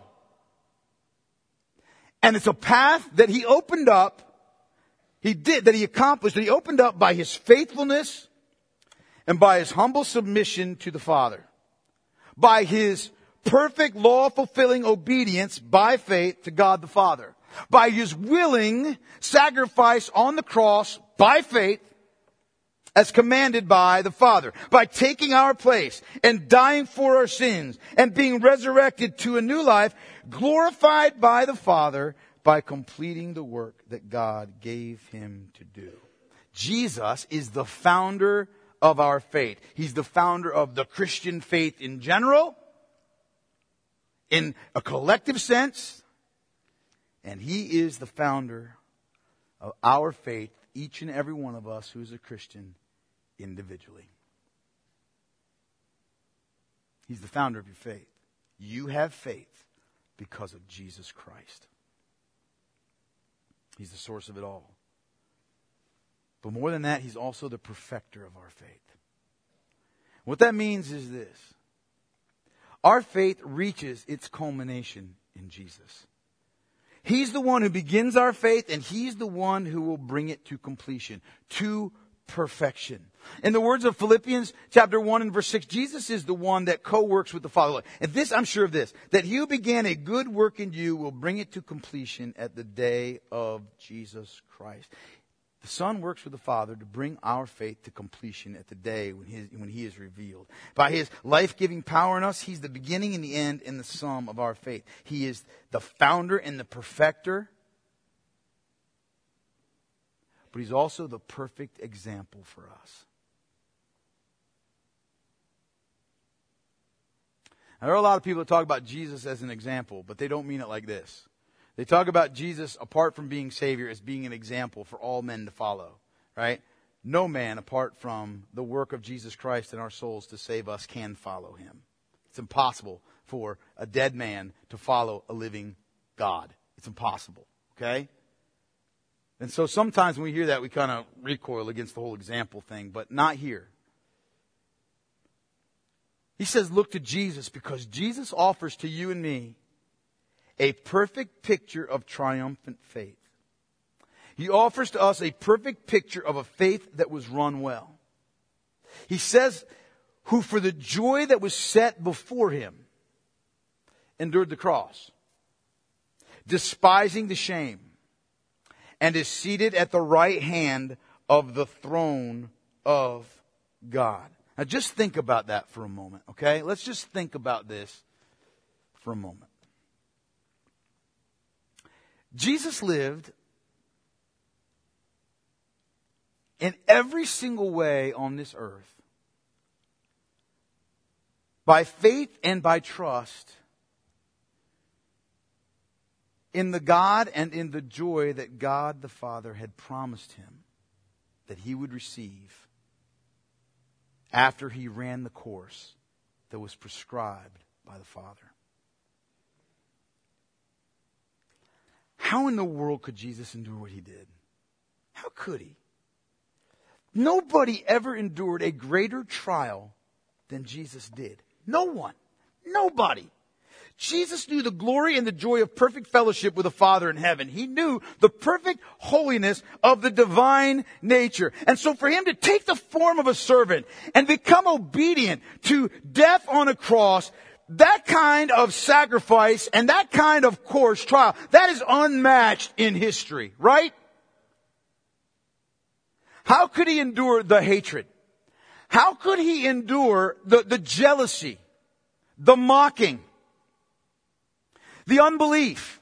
And it's a path that he opened up, that he accomplished, that he opened up by his faithfulness and by his humble submission to the Father. By his perfect law-fulfilling obedience by faith to God the Father. By his willing sacrifice on the cross by faith as commanded by the Father. By taking our place and dying for our sins and being resurrected to a new life, glorified by the Father by completing the work that God gave him to do. Jesus is the founder of our faith. He's the founder of the Christian faith in general, in a collective sense, and he is the founder of our faith, each and every one of us who is a Christian individually. He's the founder of your faith. You have faith because of Jesus Christ. He's the source of it all. But more than that, he's also the perfecter of our faith. What that means is this. Our faith reaches its culmination in Jesus. He's the one who begins our faith, and he's the one who will bring it to completion, to perfection. In the words of Philippians chapter 1 and verse 6, Jesus is the one that co-works with the Father. And this, I'm sure of this, that he who began a good work in you will bring it to completion at the day of Jesus Christ. The Son works with the Father to bring our faith to completion at the day when He is revealed. By His life-giving power in us, He's the beginning and the end and the sum of our faith. He is the founder and the perfecter. But He's also the perfect example for us. Now, there are a lot of people that talk about Jesus as an example, but they don't mean it like this. They talk about Jesus, apart from being Savior, as being an example for all men to follow, right? No man, apart from the work of Jesus Christ in our souls to save us, can follow Him. It's impossible for a dead man to follow a living God. It's impossible, okay? And so sometimes when we hear that, we kind of recoil against the whole example thing, but not here. He says, look to Jesus, because Jesus offers to you and me a perfect picture of triumphant faith. He offers to us a perfect picture of a faith that was run well. He says, who for the joy that was set before Him endured the cross, despising the shame, and is seated at the right hand of the throne of God. Now just think about that for a moment, okay? Let's just think about this for a moment. Jesus lived in every single way on this earth by faith and by trust in the God and in the joy that God the Father had promised Him that He would receive after He ran the course that was prescribed by the Father. How in the world could Jesus endure what He did? How could He? Nobody ever endured a greater trial than Jesus did. No one. Nobody. Jesus knew the glory and the joy of perfect fellowship with the Father in heaven. He knew the perfect holiness of the divine nature. And so for Him to take the form of a servant and become obedient to death on a cross, that kind of sacrifice and that kind of course trial, that is unmatched in history, right? How could He endure the hatred? How could He endure the jealousy, the mocking, the unbelief,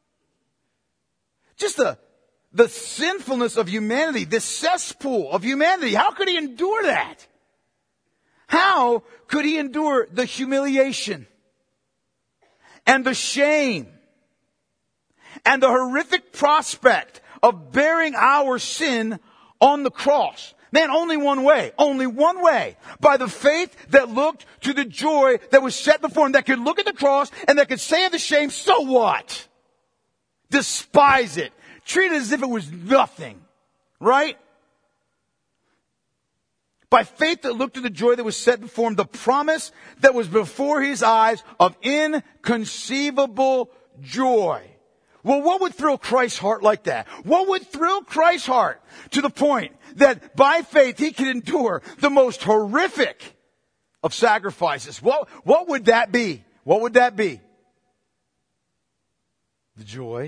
just the sinfulness of humanity, the cesspool of humanity? How could He endure that? How could He endure the humiliation and the shame and the horrific prospect of bearing our sin on the cross? Man, only one way. By the faith that looked to the joy that was set before Him, that could look at the cross and that could say of the shame, so what? Despise it. Treat it as if it was nothing. Right? By faith that looked to the joy that was set before Him, the promise that was before His eyes of inconceivable joy. Well, what would thrill Christ's heart like that? What would thrill Christ's heart to the point that by faith He could endure the most horrific of sacrifices? What would that be? What would that be? The joy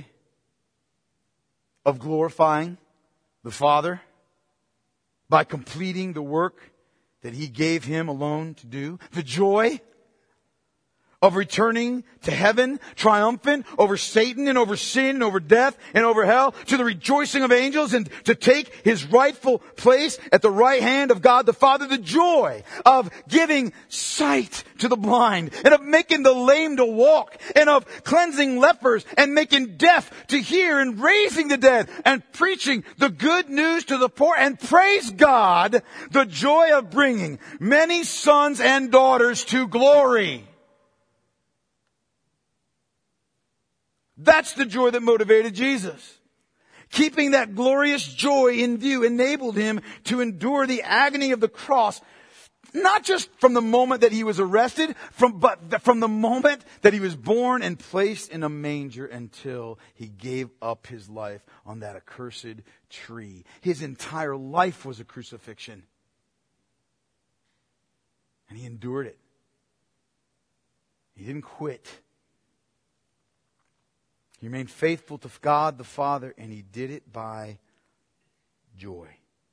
of glorifying the Father by completing the work that He gave Him alone to do. The joy of returning to heaven, triumphant over Satan and over sin and over death and over hell, to the rejoicing of angels, and to take His rightful place at the right hand of God the Father. The joy of giving sight to the blind, and of making the lame to walk, and of cleansing lepers, and making deaf to hear, and raising the dead, and preaching the good news to the poor. And praise God, the joy of bringing many sons and daughters to glory. That's the joy that motivated Jesus. Keeping that glorious joy in view enabled Him to endure the agony of the cross Not just from the moment that he was arrested, but from the moment that he was born and placed in a manger until he gave up his life on that accursed tree. His entire life was a crucifixion. And he endured it. He didn't quit. He remained faithful to God the Father, and he did it by joy.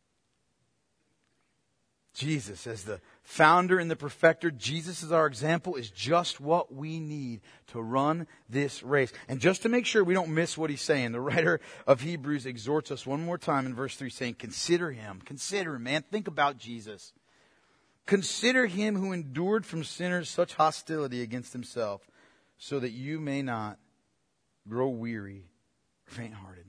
Jesus, as the founder and the perfecter, Jesus as our example, is just what we need to run this race. And just to make sure we don't miss what he's saying, the writer of Hebrews exhorts us one more time in verse 3 saying, consider him, man. Think about Jesus. Consider him who endured from sinners such hostility against himself, so that you may not grow weary or faint-hearted.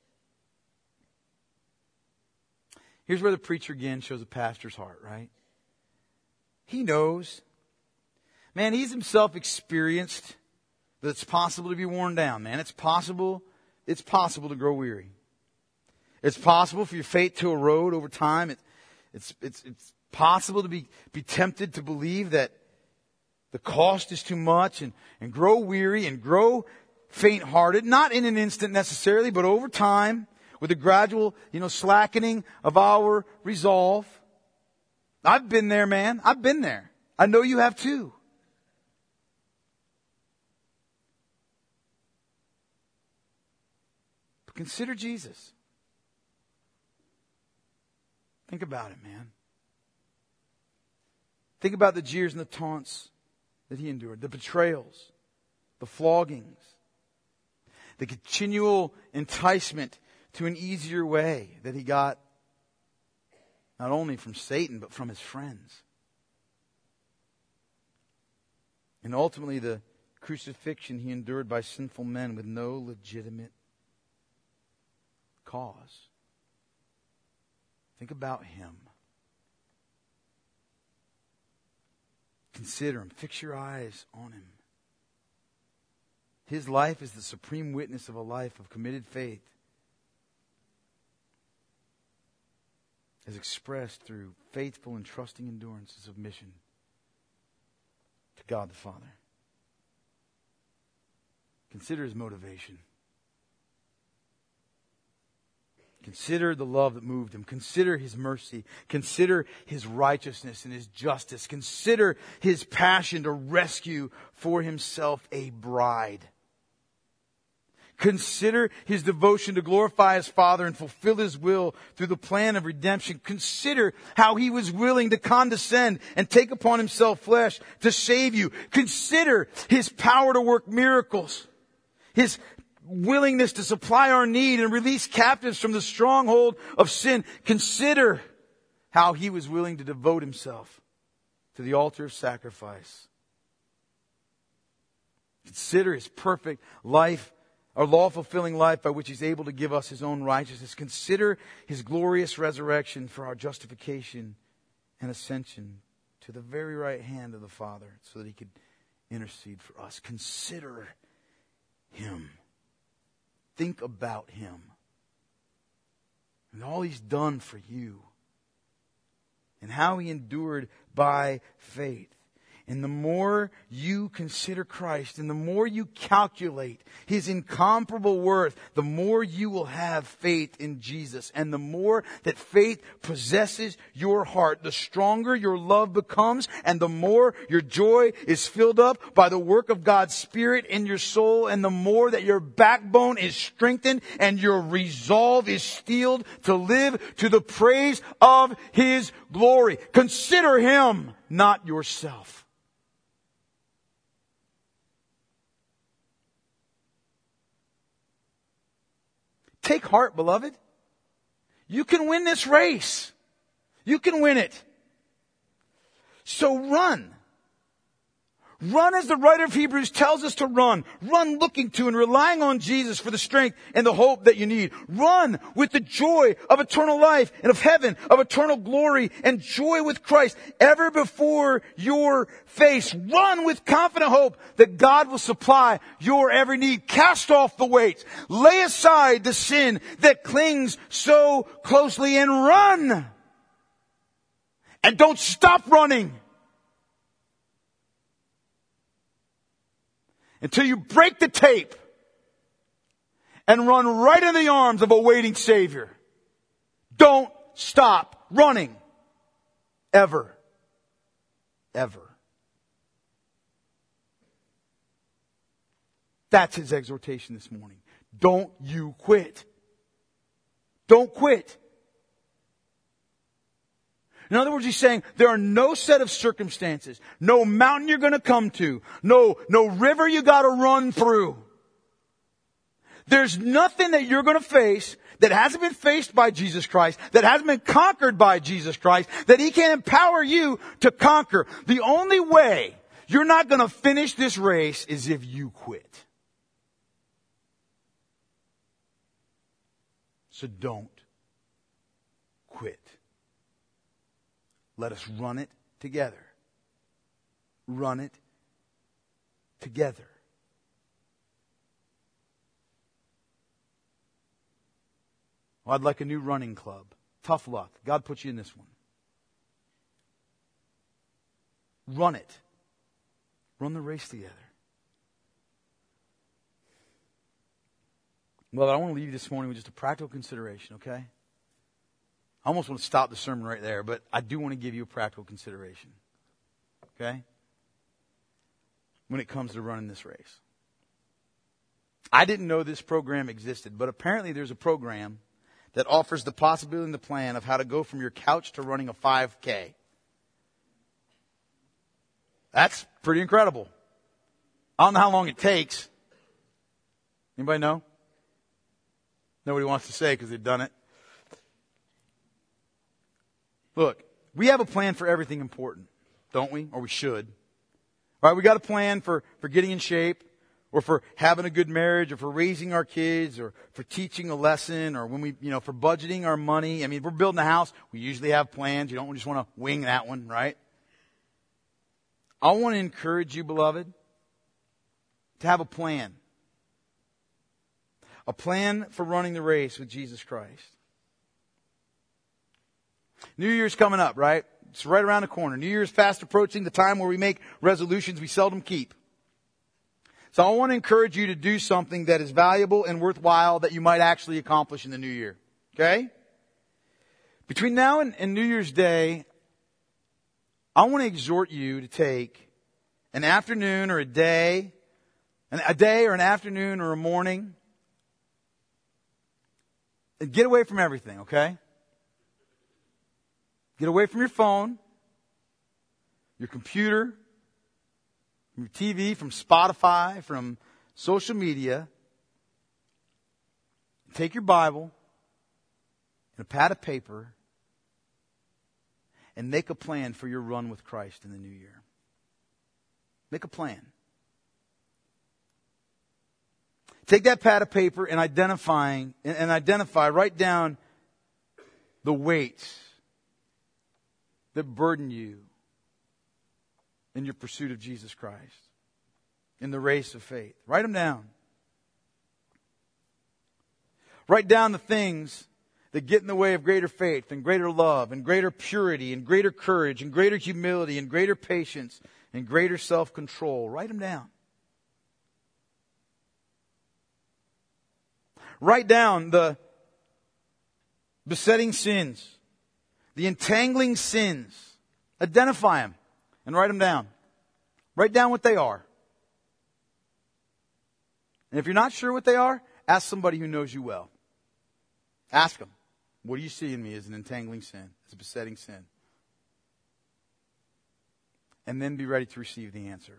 Here's where the preacher again shows a pastor's heart, right? He knows. Man, he's himself experienced that it's possible to be worn down, man. It's possible to grow weary. It's possible for your faith to erode over time. It's possible to be tempted to believe that the cost is too much and grow weary and grow faint-hearted. Not in an instant necessarily, but over time, with a gradual, slackening of our resolve. I've been there, man. I've been there. I know you have too. But consider Jesus. Think about it, man. Think about the jeers and the taunts that he endured, the betrayals, the floggings, the continual enticement to an easier way that he got not only from Satan, but from his friends. And ultimately the crucifixion he endured by sinful men with no legitimate cause. Think about him. Consider him. Fix your eyes on him. His life is the supreme witness of a life of committed faith, as expressed through faithful and trusting endurance and submission to God the Father. Consider his motivation. Consider the love that moved him. Consider his mercy. Consider his righteousness and his justice. Consider his passion to rescue for himself a bride. Consider his devotion to glorify his Father and fulfill his will through the plan of redemption. Consider how he was willing to condescend and take upon himself flesh to save you. Consider his power to work miracles. His willingness to supply our need and release captives from the stronghold of sin. Consider how he was willing to devote himself to the altar of sacrifice. Consider his perfect life, our law-fulfilling life by which he's able to give us his own righteousness. Consider his glorious resurrection for our justification and ascension to the very right hand of the Father so that he could intercede for us. Consider him. Think about him and all he's done for you and how he endured by faith. And the more you consider Christ and the more you calculate his incomparable worth, the more you will have faith in Jesus. And the more that faith possesses your heart, the stronger your love becomes and the more your joy is filled up by the work of God's Spirit in your soul, and the more that your backbone is strengthened and your resolve is steeled to live to the praise of his glory. Consider him, not yourself. Take heart, beloved. You can win this race. You can win it. So run. Run as the writer of Hebrews tells us to run. Run looking to and relying on Jesus for the strength and the hope that you need. Run with the joy of eternal life and of heaven, of eternal glory and joy with Christ ever before your face. Run with confident hope that God will supply your every need. Cast off the weights. Lay aside the sin that clings so closely and run And don't stop running until you break the tape and run right in the arms of a waiting Savior. Don't stop running. Ever. Ever. That's his exhortation this morning. Don't you quit. Don't quit. In other words, he's saying there are no set of circumstances, no mountain you're going to come to, no river you got to run through. There's nothing that you're going to face that hasn't been faced by Jesus Christ, that hasn't been conquered by Jesus Christ, that he can empower you to conquer. The only way you're not going to finish this race is if you quit. So don't quit. Let us run it together. Run it together. Well, I'd like a new running club. Tough luck. God put you in this one. Run it. Run the race together. Well, I want to leave you this morning with just a practical consideration, okay? I almost want to stop the sermon right there, but I do want to give you a practical consideration. Okay? When it comes to running this race. I didn't know this program existed, but apparently there's a program that offers the possibility and the plan of how to go from your couch to running a 5K. That's pretty incredible. I don't know how long it takes. Anybody know? Nobody wants to say because they've done it. Look, we have a plan for everything important, don't we? Or we should. All right, we got a plan for getting in shape, or for having a good marriage, or for raising our kids, or for teaching a lesson, or when we, for budgeting our money. I mean, if we're building a house, we usually have plans. You don't just want to wing that one, right? I want to encourage you, beloved, to have a plan. A plan for running the race with Jesus Christ. New Year's coming up, right? It's right around the corner. New Year's fast approaching, the time where we make resolutions we seldom keep. So I want to encourage you to do something that is valuable and worthwhile that you might actually accomplish in the new year. Okay? Between now and New Year's Day, I want to exhort you to take an afternoon or a day or an afternoon or a morning, and get away from everything, okay? Get away from your phone, your computer, from your TV, from Spotify, from social media. Take your Bible and a pad of paper and make a plan for your run with Christ in the new year. Make a plan. Take that pad of paper and identify, write down the weights that burden you in your pursuit of Jesus Christ, in the race of faith. Write them down. Write down the things that get in the way of greater faith and greater love and greater purity and greater courage and greater humility and greater patience and greater self-control. Write them down. Write down the besetting sins, the entangling sins. Identify them and write them down. Write down what they are. And if you're not sure what they are, ask somebody who knows you well. Ask them, what do you see in me as an entangling sin, as a besetting sin? And then be ready to receive the answer.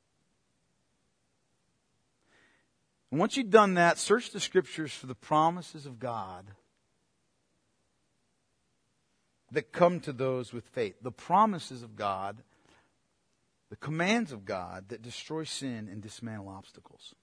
And once you've done that, search the Scriptures for the promises of God that come to those with faith. The promises of God, the commands of God that destroy sin and dismantle obstacles.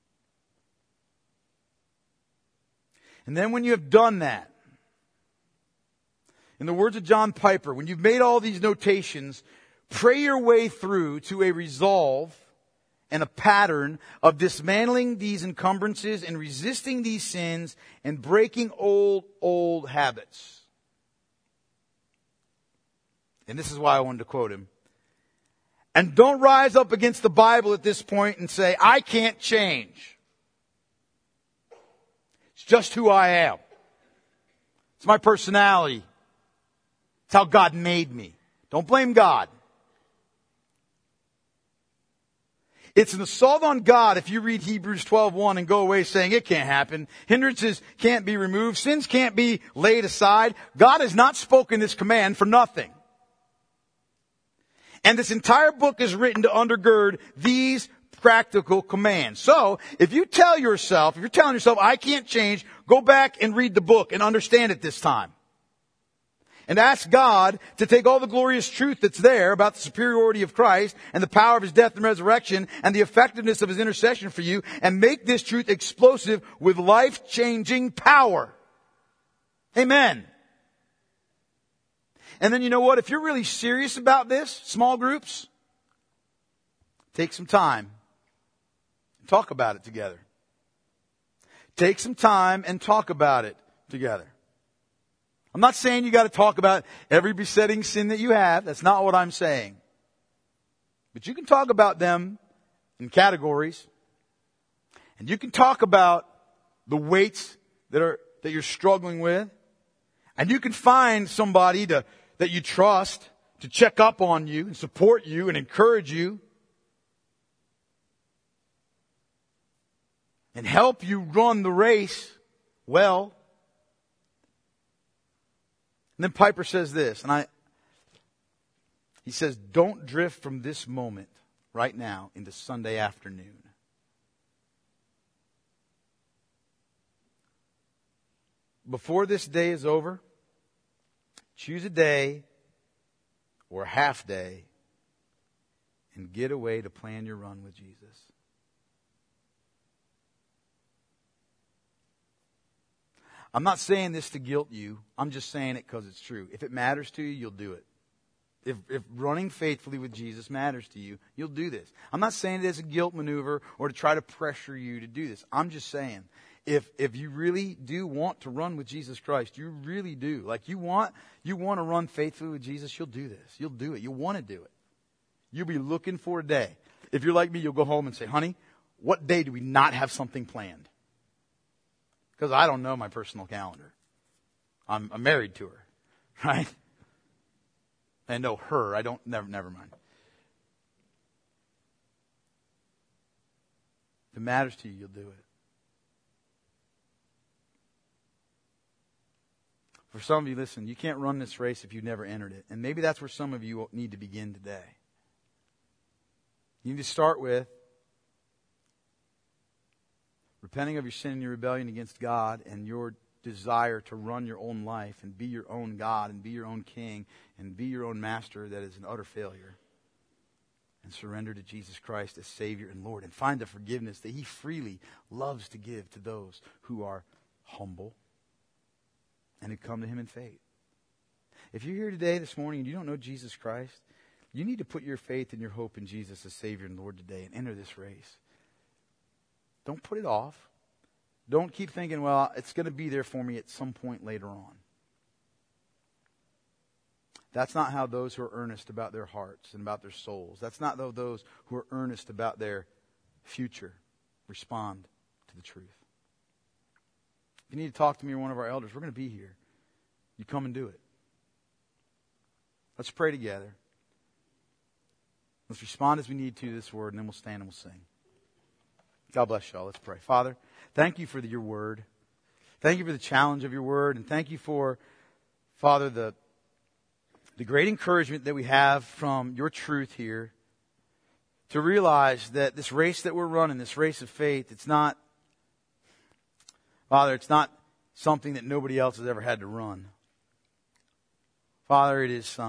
And then when you have done that, in the words of John Piper, when you've made all these notations, pray your way through to a resolve and a pattern of dismantling these encumbrances and resisting these sins and breaking old habits. And this is why I wanted to quote him. And don't rise up against the Bible at this point and say, I can't change. It's just who I am. It's my personality. It's how God made me. Don't blame God. It's an assault on God if you read Hebrews 12:1 and go away saying it can't happen. Hindrances can't be removed. Sins can't be laid aside. God has not spoken this command for nothing. And this entire book is written to undergird these practical commands. So, if you're telling yourself, I can't change, go back and read the book and understand it this time. And ask God to take all the glorious truth that's there about the superiority of Christ and the power of His death and resurrection and the effectiveness of His intercession for you and make this truth explosive with life-changing power. Amen. And then you know what? If you're really serious about this, small groups, take some time and talk about it together. Take some time and talk about it together. I'm not saying you got to talk about every besetting sin that you have. That's not what I'm saying. But you can talk about them in categories. And you can talk about the weights that you're struggling with. And you can find somebody that you trust to check up on you and support you and encourage you. And help you run the race well. And then Piper says this, he says, don't drift from this moment right now into Sunday afternoon. Before this day is over, choose a day or a half day and get away to plan your run with Jesus. I'm not saying this to guilt you. I'm just saying it because it's true. If it matters to you, you'll do it. If running faithfully with Jesus matters to you, you'll do this. I'm not saying it as a guilt maneuver or to try to pressure you to do this. I'm just saying, if you really do want to run with Jesus Christ, you really do. Like you want to run faithfully with Jesus, you'll do this. You'll do it. You'll want to do it. You'll be looking for a day. If you're like me, you'll go home and say, honey, what day do we not have something planned? Because I don't know my personal calendar. I'm married to her, right? I know her. I don't, never mind. If it matters to you, you'll do it. For some of you, listen, you can't run this race if you've never entered it. And maybe that's where some of you need to begin today. You need to start with repenting of your sin and your rebellion against God and your desire to run your own life and be your own God and be your own king and be your own master that is an utter failure. And surrender to Jesus Christ as Savior and Lord and find the forgiveness that He freely loves to give to those who are humble and who come to Him in faith. If you're here today, this morning, and you don't know Jesus Christ, you need to put your faith and your hope in Jesus as Savior and Lord today and enter this race. Don't put it off. Don't keep thinking, well, it's going to be there for me at some point later on. That's not how those who are earnest about their hearts and about their souls, that's not how those who are earnest about their future respond to the truth. If you need to talk to me or one of our elders, we're going to be here. You come and do it. Let's pray together. Let's respond as we need to this word, and then we'll stand and we'll sing. God bless y'all. Let's pray. Father, thank you for your word. Thank you for the challenge of your word. And thank you for, Father, the great encouragement that we have from your truth here to realize that this race that we're running, this race of faith, it's not, Father, it's not something that nobody else has ever had to run. Father, it is,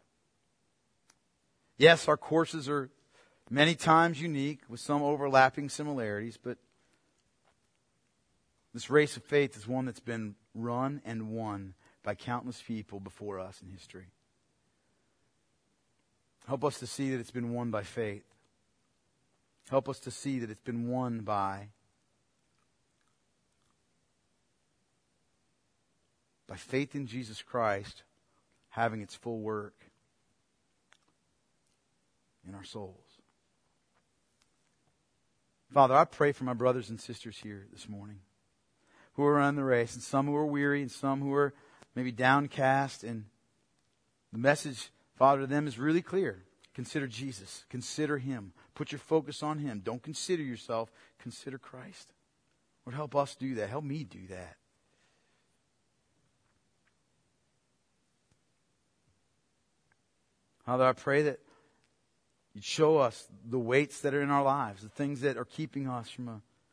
yes, our courses are many times unique with some overlapping similarities, but this race of faith is one that's been run and won by countless people before us in history. Help us to see that it's been won by faith. Help us to see that it's been won by faith in Jesus Christ having its full work our souls. Father, I pray for my brothers and sisters here this morning who are running the race, and some who are weary, and some who are maybe downcast. And the message, Father, to them is really clear. Consider Jesus. Consider Him. Put your focus on Him. Don't consider yourself. Consider Christ. Lord, help us do that. Help me do that. Father, I pray that You'd show us the weights that are in our lives, the things that are keeping us from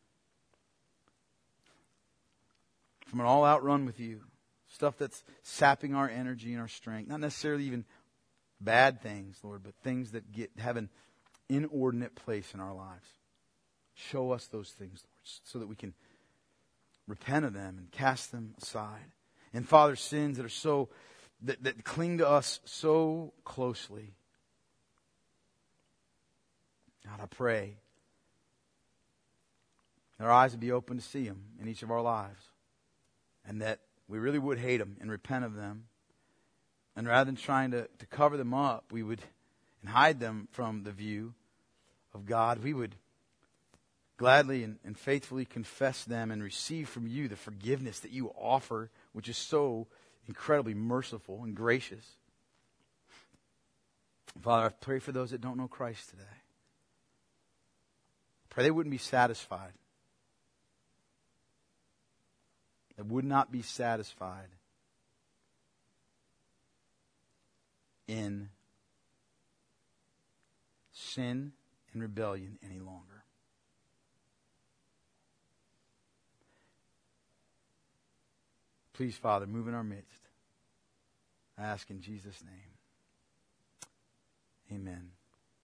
an all-out run with You. Stuff that's sapping our energy and our strength. Not necessarily even bad things, Lord, but things that have an inordinate place in our lives. Show us those things, Lord, so that we can repent of them and cast them aside. And Father, sins that are that cling to us so closely. God, I pray that our eyes would be open to see them in each of our lives, and that we really would hate them and repent of them. And rather than trying to cover them up, we would and hide them from the view of God, we would gladly and faithfully confess them and receive from You the forgiveness that You offer, which is so incredibly merciful and gracious. Father, I pray for those that don't know Christ today. Pray they wouldn't be satisfied. They would not be satisfied in sin and rebellion any longer. Please, Father, move in our midst. I ask in Jesus' name. Amen.